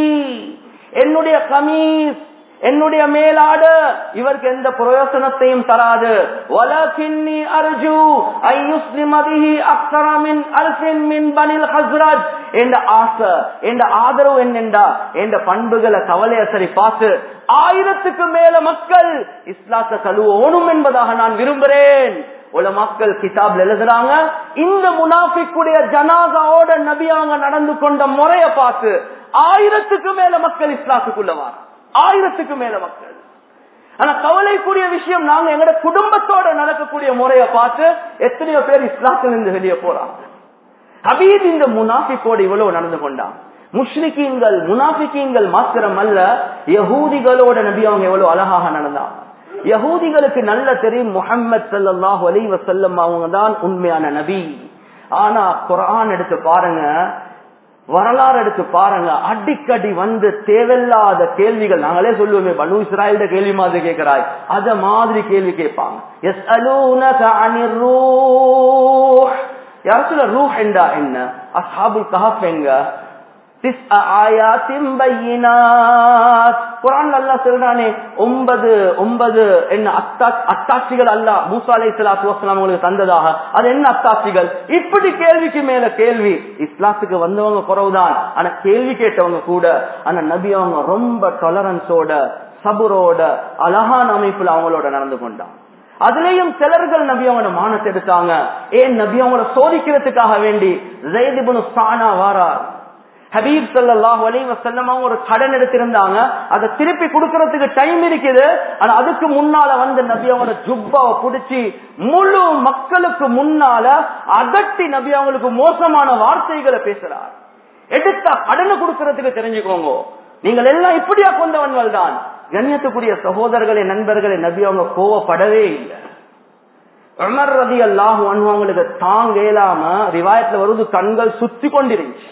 என்னுடைய கமீஸ் என்னுடைய மேலாடு இவருக்கு எந்த பிரயோசனத்தையும் தராது. வலகின்னி அர்ஜு ஐ யுஸ்லிம பிஹி அக்ஸர மின் அல்ஃபின் மின் பனில் ஹஸ்ரஜ், என்ற ஆசை என்ற ஆதரவு என்னென்றா என்ற பண்புகளை கவலையை சரி பார்த்து ஆயிரத்துக்கு மேல மக்கள் இஸ்லாத்தை தழுவணும் என்பதாக நான் விரும்புகிறேன். உலமாக்கள் கிதாப்ல எழுதுறாங்க, இந்த முனாஃபிக்குடைய ஜனாசாவோட நபி அவங்க நடந்து கொண்ட முறையை பார்த்து ஆயிரத்துக்கு மேல மக்கள் இஸ்லாத்துக்குள்ளவார். ஆயிரத்துக்கு மேல மக்கள். ஆனா கவலைக்குரிய விஷயம், நாங்க எங்கட குடும்பத்தோட நடக்கக்கூடிய முறையை பார்த்து எத்தனையோ பேர் இஸ்லாத்துல இருந்து வெளியே போறாங்க. ஹபீப் இந்த முனாஃபிக்கோடு இவ்வளவு நடந்து கொண்டாங்க. முஷ்ரிக்கீன்கள் முனாஃபிக்கீன்கள் மாத்திரம் அல்ல, யஹூதிகளோட நபி அவங்க எவ்வளவு அழகாக நடந்தாங்க. யஹூதிகளுக்கு நல்ல தெரியும், முஹம்மது ஸல்லல்லாஹு அலைஹி வஸல்லம் அவங்க தான் உண்மையான நபி. ஆனா குர்ஆன் எடுத்து பாருங்க, வரலாறு எடுத்து பாருங்க, அடிக்கடி வந்து தேவையில்லாத கேள்விகள். நாங்களே சொல்லுவோமே, பனு இஸ்ராயேல்ட கேள்வி மாதிரி கேட்கிறாய், அத மாதிரி கேள்வி கேட்பாங்க. யஸ்அலூனக அனிர் ரூஹ், யாருல ரூஹ் என்றா என்ன, அஸ்ஹாபுல் கஹஃப் எங்க, திஸ்அ ஆயாத்தின் பையினாத். குர்ஆன்ல அல்லாஹ் சொல்றானே, ஒன்பது ஒன்பது என்ன அத்தாட்சிகள் அல்லாஹ் மூசா அலைஹிஸ்ஸலாத்து வஸ்ஸலாம் உங்களுக்கு தந்ததாக. அது என்ன அத்தாட்சிகள்? இப்படி கேள்விக்கு மேல கேள்வி. இஸ்லாத்துக்கு வந்தவங்க குறவுதான், ஆனா கேள்வி கேட்டவங்க கூட. ஆனா நபி அவங்க ரொம்ப டாலரன்ஸோட சபுரோட அழகான அமைப்புல அவங்களோட நடந்து கொண்டாங்க. அதுலயும் சிலர்கள் நபி அவங்களோட மானத்தை எடுத்தாங்க. ஏன் நபி அவங்களோட சோதிக்கிறதுக்காக வேண்டி ஸைத் இப்னு ஸானா வாரார். ஹபீப் ஸல்லல்லாஹு அலைஹி வஸல்லம் அவங்க ஒரு கடன் எடுத்திருந்தாங்க, அதை திருப்பி கொடுக்கறதுக்கு டைம் இருக்குது. ஆனா அதுக்கு முன்னால வந்து நபி அவங்களோட ஜுப்பாவை பிடிச்சி முழு மக்களுக்கு முன்னால அதட்டி நபி அவங்களுக்கு மோசமான வார்த்தைகளை பேசுறார். எடுத்தா கடனை கொடுக்கறதுக்கு தெரிஞ்சுக்கோங்க, நீங்கள் எல்லாம் இப்படியா கொண்டவன்கள் தான். கண்ணியத்துக்குரிய சகோதரர்களே, நண்பர்களே, நபி அவங்க கோவப்படவே இல்லை. உமர் ரலியல்லாஹு அன்ஹு அவங்களுக்கு தாங்க இயலாம, ரிவாயத்துல வருது, கண்கள் சுத்தி கொண்டிருந்துச்சு.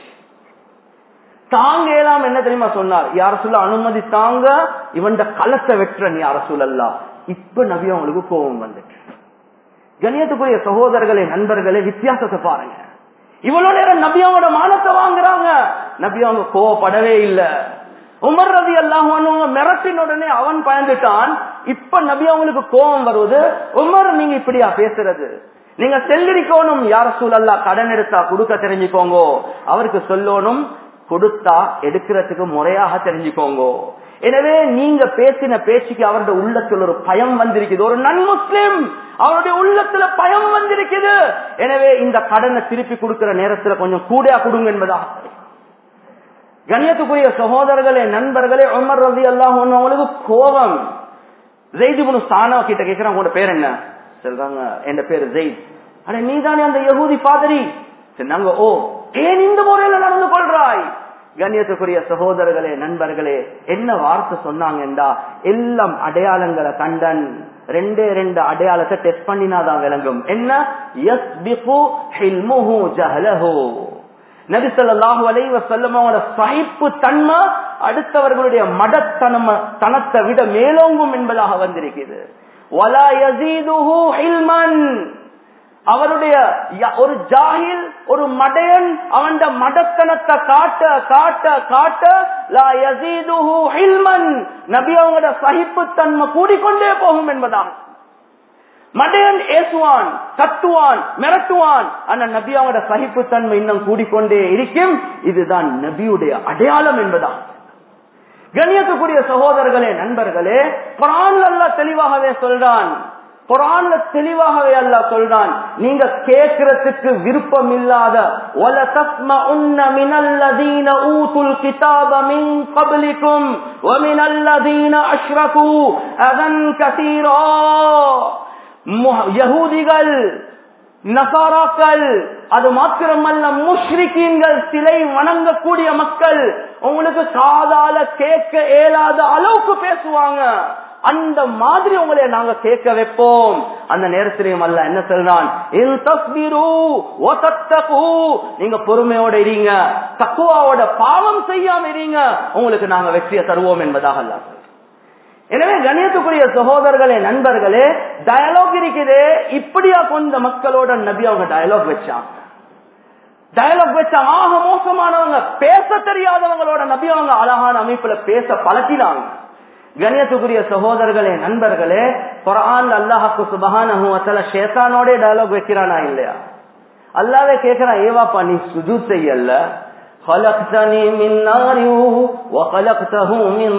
தாங்க இயலாம என்ன தெரியுமா சொன்னார், யார சொல்ல அனுமதி தாங்க, இவன் களத்தை வெற்றன் யார சொல்லல்லா, இப்ப நபி அவங்களுக்கு கோபம் வந்துட்டு. கண்ணியத்துக்குரிய சகோதரர்களே, நண்பர்களே, வித்தியாசத்தை பாருங்க. இவ்வளவு நேரம் நபி அவங்களோட மானத்தை வாங்குறாங்க, நபி அவங்க கோவப்படவே இல்லை. உமர் ரலியல்லாஹு அன்ஹு மிரட்டின உடனே அவன் பயந்துட்டான். இப்ப நபி அவங்களுக்கு கோபம் வருவது, உமர் நீங்க இப்படியா பேசுறது, நீங்க செல்லிருக்கணும், யார் ரசூலல்லாஹ் கடன் எடுத்தா கொடுக்க தெரிஞ்சுக்கோங்க, அவருக்கு சொல்லணும் கொடுத்தா எடுக்கிறதுக்கு முறையாக தெரிஞ்சுக்கோங்க. எனவே நீங்க பேசின பேச்சுக்கு அவருடைய உள்ளத்துல ஒரு பயம் வந்திருக்குது, ஒரு நன் முஸ்லிம் அவருடைய உள்ளத்துல பயம் வந்திருக்குது. எனவே இந்த கடனை திருப்பி கொடுக்கிற நேரத்துல கொஞ்சம் கூடையா கொடுங்க என்பதா. கண்ணியத்துக்குரிய சகோதரர்களே, நண்பர்களே, உமர் ரலியல்லாஹு அன்ஹு அவங்களுக்கு கோபம். ஸைத் இப்னு சானா கிட்ட கேக்குறாங்க, உங்களோட பேர் என்ன? சொல்றாங்க, என் பேரு ஸைத். அட நீதானே அந்த யஹூதி பாதிரி? சொன்னாங்க, ஓ, ஏன் இந்த முறையில நடந்து கொள்றாய்? கண்ணியத்துக்குரிய சகோதரர்களே, நண்பர்களே, என்ன வார்த்தை சொன்னாங்கண்டா, எல்லாம் அடையாளங்களை கண்டன், ரெண்டே ரெண்டு அடையாளத்தை டெஸ்ட் பண்ணினாதான் விளங்கும். என்ன? யஸ்பிகு ஹில்முஹு ஜஹலஹு. நபி ஸல்லல்லாஹு அலைஹி வஸல்லம் அவரோட சகிப்பு தன்மை அடுத்தவர்களுடைய மடத்தனம தனத்தை விட மேலோங்கும் என்பதாக வந்திருக்கிறது. வலா யஸீதுஹு ஹில்மன். அவருடைய ஒரு ஜாஹில், ஒரு மடையன் அவன் மடத்தனத்தை காட்ட காட்ட காட்ட லா யஸீதுஹு ஹில்மன், நபி அவங்களோட சகிப்பு தன்மை கூடிக்கொண்டே போகும் என்பதாக. மடையன் ஏசுவான், கத்துவான், மிரட்டுவான், ஆனா நபி அவங்களோட சகிப்பு தன்மை இன்னும் கூடிக்கொண்டே இருக்கும். இதுதான் நபியுடைய அடையாளம் என்பதா. கண்ணியத்துக்குரிய சகோதரர்களே, நண்பர்களே, குர்ஆன்ல அல்லாஹ் தெளிவாகவே சொல்றான், குர்ஆன்ல தெளிவாகவே அல்லாஹ் சொல்றான், நீங்க கேட்கிறதுக்கு விருப்பம் இல்லாத வல தஸ்மஉன்ன மினல்லதீன ஊதுல் கிதாப மின் கப்லிக்கும் வ மினல்லதீன அஷ்ரகு அதன் கஸீரா. யஹூதிகள், நசாராக்கள், அது மாத்திரமல்ல முஷ்ரிக்கீன்கள், சிலை வணங்கக்கூடிய மக்கள் உங்களுக்கு காதால கேட்க இயலாத அளவுக்கு பேசுவாங்க. அந்த மாதிரி உங்களை நாங்க கேட்க வைப்போம். அந்த நேரத்திலையும் அல்லாஹ் என்ன சொல்றான், இன் தஸ்பிரு வ தத்தகு, நீங்க பொறுமையோட இருங்க, தக்வாவோட பாவம் செய்யாம இருங்க, உங்களுக்கு நாங்க வெற்றியை தருவோம் என்பதாக அல்லாஹ். எனவே கண்ணியத்துக்குரிய சகோதரர்களே, நண்பர்களே, டயலாக் இருக்குது. இப்படியா கொண்ட மக்களோட நபி அவங்க டயலாக் வச்சாங்க. டயலாக் வச்சா ஆக மோசமானவங்க, பேச தெரியாதவங்களோட நபி அவங்க அழகான அமைப்புல பேச பழக்கினாங்க. கண்ணியத்துக்குரிய சகோதரர்களே, நண்பர்களே, குர்ஆன்ல அல்லாஹ் சுப்ஹானஹு வ தஆலா ஷைத்தானோட டயலாக் வைக்கிறானா இல்லையா? அல்லாஹ்வே கேக்குறான், ஏவாப்பா நீ சுஜூத் செய்யல, خلقتني من نار وخلقته من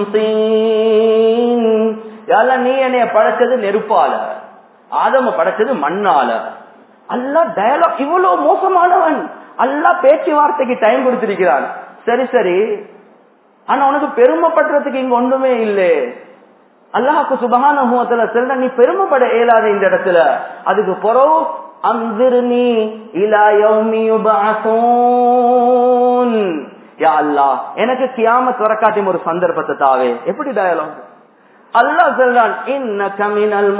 طين. யா அல்லாஹ், நீ என்னைய படைச்சது நெருப்பால, ஆதம படைச்சது மண்ணால. அல்லாஹ் டயலாக் இவ்வளவு மோசமானவன். அல்லாஹ் பேச்சுவார்த்தைக்கு டைம் கொடுத்திருக்கிறான். சரி சரி, ஆனா உனக்கு பெருமைப்படுறதுக்கு இங்க ஒன்றுமே இல்லை. அல்லாஹ்க்கு சுப்ஹானஹு வ தஆலா சொல்ற, நீ பெருமைப்பட இயலாத இந்த இடத்துல. அதுக்கு பிறகு அன்சிர்னி இலா யௌமி யுபஅஸூன், யா அல்லாஹ் எனக்கு கியாமத் வரக்காட்டும் ஒரு சந்தர்ப்பத்தை தாவே. எப்படி டயலாக்? அல்லாஹ் சொல்றான், இன்னக மினல்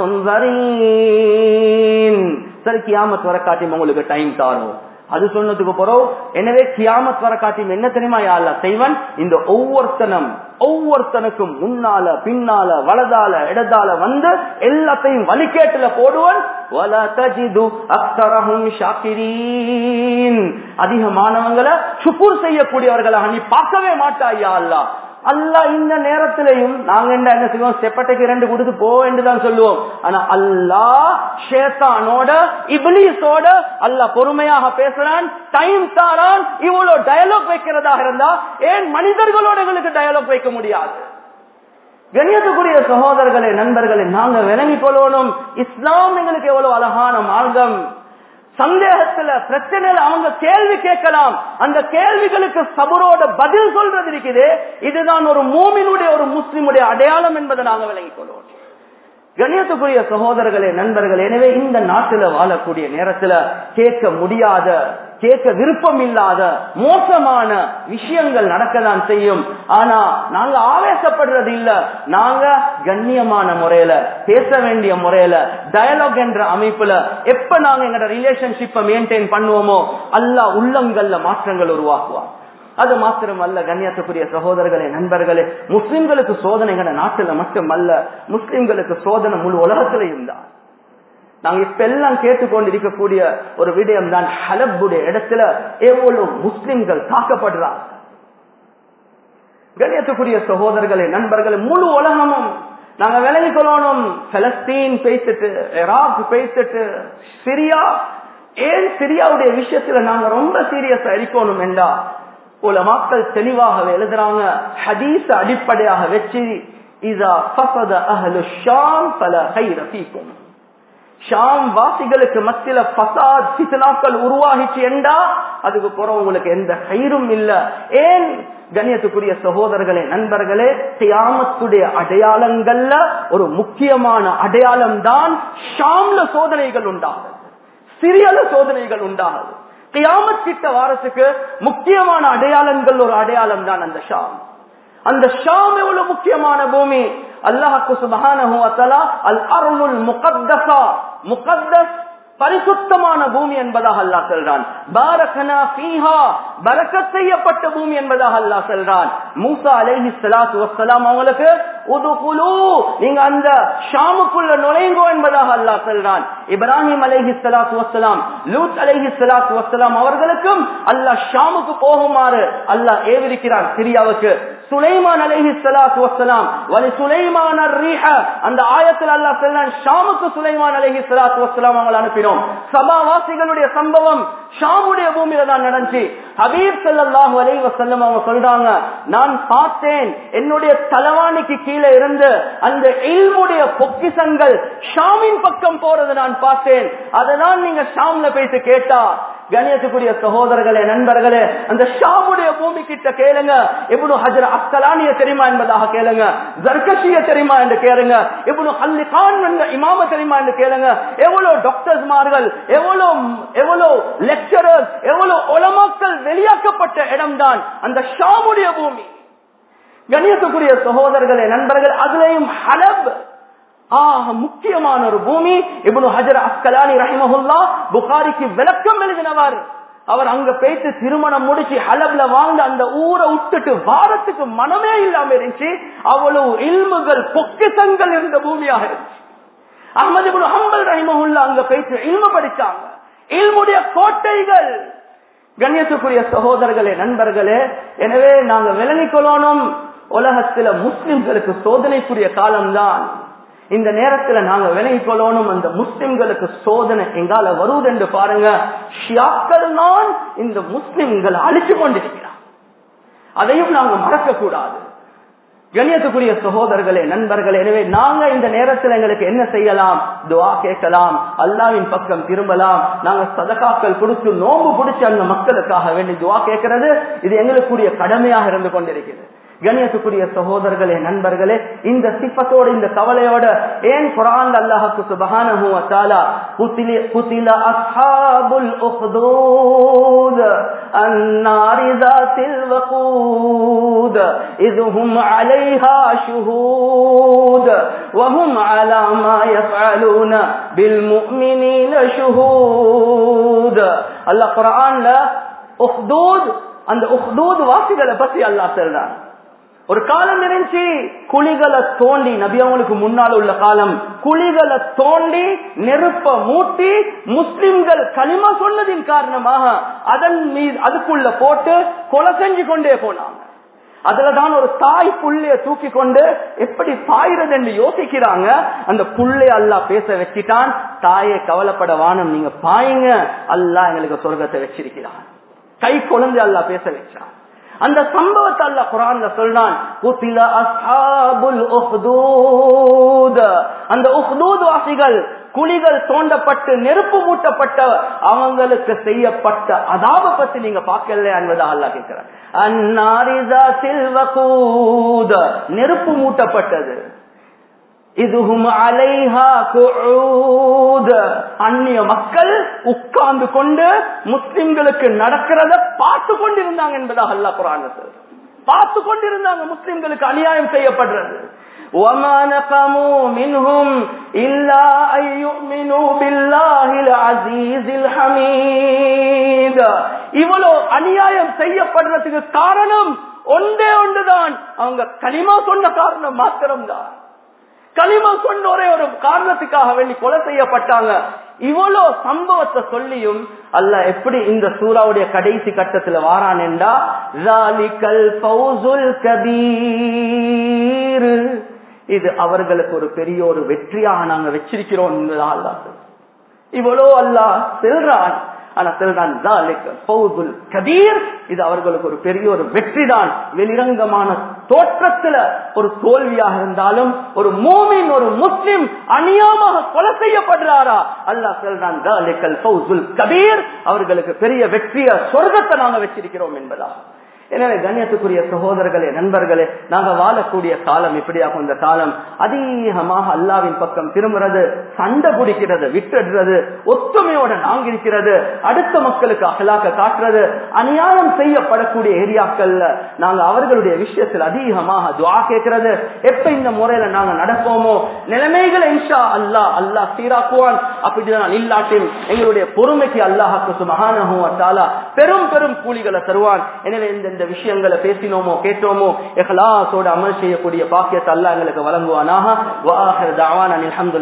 முன்ஸரீன். சரி, கியாமத் வரக்காட்டும் உங்களுக்கு டைம் தாரோம். அது சொன்னதுக்கு பிறகு, எனவே கியாமத் வர காட்டியும் என்ன தெரியுமா யா அல்லாஹ் செய்வன், இந்த ஒவ்வொருத்தனும் ஒவ்வொருத்தனுக்கும் முன்னால பின்னால வலதால இடதால வந்து எல்லாத்தையும் வலிக்கேட்டுல போடுவன். வலா தஜிது அக்ஸரஹும் ஷாக்கிரீன், அதிகமானவங்களை ஷுக்ர் செய்யக்கூடியவர்களாக நீ பார்க்கவே மாட்டாய் யா அல்லாஹ். அல்லாஹ் இந்த நேரத்திலையும் நாங்க என்ன செய்வோம், செப்பட்டைக்கு ரெண்டு கொடுத்து போ என்றுதான் சொல்லுவோம். ஆனா அல்லாஹ் ஷைத்தானோட இப்லீஸோட அல்லாஹ் பொறுமையாக பேசுறான், டைம் தாரான். இவ்வளவு டயலாக் வைக்கிறதாக இருந்தா ஏன் மனிதர்களோட எங்களுக்கு டயலாக் வைக்க முடியாது? கண்ணியத்துக்குரிய சகோதரர்களே, நண்பர்களே, நாங்க விளங்கிக் கொள்ளணும், இஸ்லாம் எங்களுக்கு எவ்வளவு அழகான மார்க்கம். சந்தேகத்துல பிரச்சனையில அவங்க கேள்வி கேட்கலாம், அந்த கேள்விகளுக்கு சபரோட பதில் சொல்றது இருக்குது. இதுதான் ஒரு மூமினுடைய, ஒரு முஸ்லிமுடைய அடையாளம் என்பதை நாங்க விளங்கிக் கொள்வோம். கண்ணியத்துக்குரிய சகோதரர்களே, நண்பர்களே, எனவே இந்த நாட்டில வாழக்கூடிய நேரத்துல கேட்க முடியாத, கேட்க விருப்பம் இல்லாத மோசமான விஷயங்கள் நடக்கதான் செய்யும். ஆனா நாங்க ஆவேசப்படுறது இல்ல, நாங்க கண்ணியமான முறையில பேச வேண்டிய முறையில டயலாக் என்ற அமைப்புல எப்ப நாங்க எங்களோட ரிலேஷன்ஷிப்பை மெயின்டைன் பண்ணுவோமோ அல்லாஹ் உள்ளங்கள்ல மாற்றங்கள் உருவாக்குவான். அது மாத்திரமல்ல கண்ணியத்துக்குரிய சகோதரர்களே, நண்பர்களே, முஸ்லிம்களுக்கு சோதனைகளை நாட்டுல மட்டுமல்ல, முஸ்லிம்களுக்கு சோதனை முழு உலகத்திலையும் தான். நாங்க இப்ப எல்லாம் கேட்டுக்கொண்டிருக்கக்கூடிய ஒரு விடயம் தான், ஹலப்புடைய இடத்துல எவ்வளவு முஸ்லிம்கள் தாக்கப்படுறாங்க. கண்ணியத்துக்குரிய சகோதரர்களே, நண்பர்களே, முழு உலகமும் நாங்க விலகிக் கொள்ளணும். பலஸ்தீன் பேசிட்டு, ஈராக் பேசிட்டு, சிரியா, ஏன் சிரியாவுடைய விஷயத்துல நாங்க ரொம்ப சீரியஸா இருக்கணும் என்றா உலமாக்கள் தெளிவாக எழுதுறாங்க. ஹதீஸ அடிப்படையாக வச்சு, இதா ஃபஸத அஹ்லு ஷாம் ஃபலா கைர ஃபீக்கும், ஷாம் வாசிகளுக்கு மத்தியில ஃபசாத் ஃபித்னாக்கள் உருவாகிச்சு என்றா அதுக்கு பிறகு உங்களுக்கு எந்த கயிறும் இல்ல. ஏன் கண்ணியத்துக்குரிய சகோதரர்களே, நண்பர்களே, கியாமத்துடைய அடையாளங்கள்ல ஒரு முக்கியமான அடையாளம் தான் ஷாம்ல சோதனைகள் உண்டாகுது, சிரியால சோதனைகள் உண்டாகுது. கியாமத் கிட்ட வாரத்துக்கு முக்கியமான அடையாளங்கள் ஒரு அடையாளம் தான் அந்த ஷாம். அந்த ஷாம் எவ்வளவு முக்கியமான பூமி. அல்லாஹ்வுக்கு சுப்ஹானஹு வ தஆலா அல் அர்லுல் முகத்தஸா, முகத்தஸ் பரிசுத்தமான பூமி என்பதாக அல்லாஹ் சொல்றான். பாரகனா ஃபீஹா, பரக்கத் செய்யப்பட்ட பூமி என்பதாக அல்லாஹ் சொல்றான். மூசா அலைஹிஸ்ஸலாத்து வஸ்ஸலாம் அவங்களுக்கு உதுகுலு, நீங்க அந்த ஷாமுக்குள்ள நுழைங்கோ என்பதாக அல்லாஹ் சொல்றான். இப்ராஹிம் அலைஹிஸ்ஸலாத்து வஸ்ஸலாம், லூத் அலைஹிஸ்ஸலாத்து வஸ்ஸலாம் அவர்களுக்கும் அல்லாஹ் ஷாமுக்கு போகுமாறு அல்லாஹ் ஏவிருக்கிறான், சிரியாவுக்கு. சுலைமான் அலைஹிஸ்ஸலாத்து வஸ்ஸலாம் வலி சுலைமான் அர்-ரீஹ, அந்த ஆயத்தில் அல்லாஹ் சொல்றான் ஷாமுக்கு சுலைமான் அலைஹிஸ்ஸலாத்து வஸ்ஸலாம் அவங்களை அனுப்பினோம். சபாவாசிகளுடைய சம்பவம் ஷாமுடைய பூமியில தான் நடந்துச்சு. ஹபீப் ஸல்லல்லாஹு அலைஹி வஸல்லம் அவங்க சொல்றாங்க, நான் பார்த்தேன் என்னுடைய தலவாணிக்கு கீழே இருந்து அந்த இல்முடைய பொக்கிஷங்கள் ஷாமின் பக்கம் போறது நான் பார்த்தேன். அதனால் நீங்க ஷாம்ல போயிட்டு கேட்டா, கண்ணியத்துக்குரிய சகோதரர்களே, நண்பர்களே, அந்த ஷாமுடைய பூமி கிட்ட கேளுங்க, இப்னு ஹஜர் அஸ்கலானிய தெரியுமா என்பதாக கேளுங்க, ஜர்கஷிய தெரியுமா என்று கேளுங்க, இப்னு ஹல்லிகான் என்ற இமாம தெரியுமா என்று கேளுங்க. எவ்வளவு டாக்டர்ஸ் மார்கள், எவ்வளவு எவ்வளவு லெக்சரர்ஸ், எவ்வளவு உலமாக்கள் வெளியாக்கப்பட்ட இடம்தான் அந்த ஷாமுடைய பூமி. கண்ணியத்துக்குரிய சகோதரர்களே, நண்பர்கள், அதுலயும் ஹலப் ஆக முக்கியமான ஒரு பூமி. இப்னு ஹஜர் அஸ்கலானி ரஹிமஹுல்லாஹ் புகாரிக்கு விளக்கம் எழுதினவர். அவர் அங்க போயிட்டு திருமணம் முடிச்சு ஹலப்ல வாழ்ந்த அந்த ஊரை விட்டுட்டு வாரத்துக்கு மனமே இல்லாம இருந்துச்சு. அவ்வளவு இல்முகள் பொக்கிஷங்கள் இருந்த பூமியாக இருந்துச்சு. அஹ்மது இப்னு ஹம்பல் ரஹிமஹுல்லாஹ் அங்க போயிட்டு இல்மு படிச்சாங்க, இல்முடைய கோட்டைகள். கண்ணியத்துக்குரிய சகோதரர்களே, நண்பர்களே, எனவே நாங்க விளங்கிக் கொள்ளணும், உலகத்துல முஸ்லிம்களுக்கு சோதனைக்குரிய காலம்தான். இந்த நேரத்துல நாங்க விலகிக் கொள்ளணும், அந்த முஸ்லிம்களுக்கு சோதனை எங்கால வருவது என்று பாருங்க. ஷியாக்கள் தான் இந்த முஸ்லிம்களை அழிச்சு கொண்டிருக்கிறார், அதையும் நாங்க மறக்க கூடாது. கண்ணியத்துக்குரிய சகோதரர்களே, நண்பர்களே, எனவே நாங்க இந்த நேரத்தில் எங்களுக்கு என்ன செய்யலாம்? துஆ கேட்கலாம், அல்லாஹ்வின் பக்கம் திரும்பலாம். நாங்க சதகாக்கள் கொடுத்து நோன்பு பிடிச்சு அந்த மக்களுக்காக வேண்டி துஆ கேட்கிறது, இது எங்களுக்குரிய கடமையாக இருந்து கொண்டிருக்கிறது. கண்ணியத்துக்குரிய சகோதரர்களே, நண்பர்களே, இந்த சிஃபத்தோட, இந்த கவலையோட ஏன் குர்ஆன்ல அல்லாஹ்வுக்கு சுப்ஹானஹு வ தஆலா குத்தில அஸ்ஹாபுல் உக்தூத் அன்னாரி ذاتில் வகூத் இதுஹும் அலைஹா ஷுஹூத் வஹும் அலா மா யஃஅலூன பில் முஃமினீன ஷுஹூத். அல்லாஹ் குர்ஆன்ல உக்தூத், அந்த உக்தூத் வாசிகளை பத்தி அல்லாஹ் சொல்றான். ஒரு காலம் இருந்துச்சு, குழிகளை தோண்டி, நபி அவங்களுக்கு முன்னால் உள்ள காலம், குழிகளை தோண்டி நெருப்ப மூட்டி முஸ்லிம்கள் களிமா சொன்னதின் காரணமாக அதன் மீது அதுக்குள்ள போட்டு கொலை செஞ்சு கொண்டே போனாங்க. அதுலதான் ஒரு தாய் புள்ளைய தூக்கி கொண்டு எப்படி பாயிறது என்று யோசிக்கிறாங்க. அந்த புள்ளைய அல்லாஹ் பேச வச்சிட்டான், தாயை கவலைப்பட வானம், நீங்க பாயுங்க, அல்லாஹ் எங்களுக்கு சொர்க்கத்தை வச்சிருக்கிறான். கை கொழுந்து அல்லாஹ் பேச வச்சான். அந்த சம்பவத்தை அல்லாஹ் குர்ஆன்ல சொல்றான், குத்தில அஸ்ஹாபுல் உக்தூத், அந்த உக்தூத் வாசிகள், குழிகள் தோண்டப்பட்டு நெருப்பு மூட்டப்பட்ட அவங்களுக்கு செய்யப்பட்ட அதாப பத்தி நீங்க பார்க்கல என்பதை அல்லாஹ் கேட்கிறார். அன்னாரி ذاتில் வகூத், நெருப்பு மூட்டப்பட்டது. இதுஹும் அலைஹா குஊத், அந்நிய மக்கள் உட்கார்ந்து கொண்டு முஸ்லிம்களுக்கு நடக்கிறத பார்த்து கொண்டிருந்தாங்க என்பதாக அல்லாஹ் குர்ஆன்ல சொல்றான். பார்த்து கொண்டிருந்தாங்க முஸ்லிம்களுக்கு அநியாயம் செய்யப்படுறது. وَمَا نَقَمُوا مِنْهُمْ إِلَّا أَن يُؤْمِنُوا بِاللَّهِ الْعَزِيزِ الْحَمِيدِ. இவ்வளவு அநியாயம் செய்யப்படுறதுக்கு காரணம் ஒன்றே ஒன்றுதான், அவங்க கலிமா சொன்ன காரணம் மாத்திரம்தான். கலிமா சொன்ன ஒரே ஒரு காரணத்துக்காக வேண்டி கொலை செய்யப்பட்டாங்க. இவ்வளவு சம்பவத்தை சொல்லியும் அல்லாஹ் எப்படி இந்த சூராவுடைய கடைசி கட்டத்துல வாரான் என்றா, ஸாலிகல் ஃபௌஸுல் கபீர், இது அவர்களுக்கு ஒரு பெரிய ஒரு வெற்றியாக நாங்க வச்சிருக்கிறோம். அல்லாஹ் இவ்வளவு அல்லாஹ் செல்றான், ஆனா செல்றான் ஸாலிகல் ஃபௌஸுல் கபீர், இது அவர்களுக்கு ஒரு பெரிய ஒரு வெற்றி தான். வெளிரங்கமான தோற்றத்துல ஒரு தோல்வியாக இருந்தாலும் ஒரு மூமின் ஒரு முஸ்லிம் அநியாயமாக கொலை செய்யப்படுறாரா, அல்லாஹ் சொல்றான் ஸாலிகல் ஃபௌஸுல் கபீர், அவர்களுக்கு பெரிய வெற்றிய சொர்க்கத்தை நாங்க வச்சிருக்கிறோம் என்பதா. எனவே கண்ணியத்துக்குரிய சகோதரர்களே, நண்பர்களே, நாங்க வாழக்கூடிய காலம் இப்படியாகும். இந்த காலம் அதிகமாக அல்லாவின் பக்கம் திரும்புறது, சண்டை பிடிக்கிறது, விட்டுடுறது, ஒத்துமையோட நாங்க இருக்கிறது, அடுத்த மக்களுக்கு அகலாக்க காட்டுறது, அநியாயம் செய்யப்படக்கூடிய ஏரியாக்கள்ல நாங்க அவர்களுடைய விஷயத்தில் அதிகமாக துஆ கேட்கிறது. எப்ப இந்த முறையில நாங்க நடப்போமோ நிலைமைகளை இன்ஷா அல்லாஹ் அல்லாஹ் சீராக்குவான். அப்படிதான் இல்லாட்டின் எங்களுடைய பொறுமைக்கு அல்லாஹ்வுக்கு சுப்ஹானஹு வ தஆலா பெரும் பெரும் கூலிகளை தருவான். எனவே இந்த விஷயங்களை பேசினோமோ கேட்டோமோ இஹ்லாஸோட அமல் செய்யக்கூடிய பாக்கியத்தை அல்லாஹ் எங்களுக்கு வழங்குவானாக. வ ஆகிரு தஅவானா அல்ஹம்துலில்லாஹ்.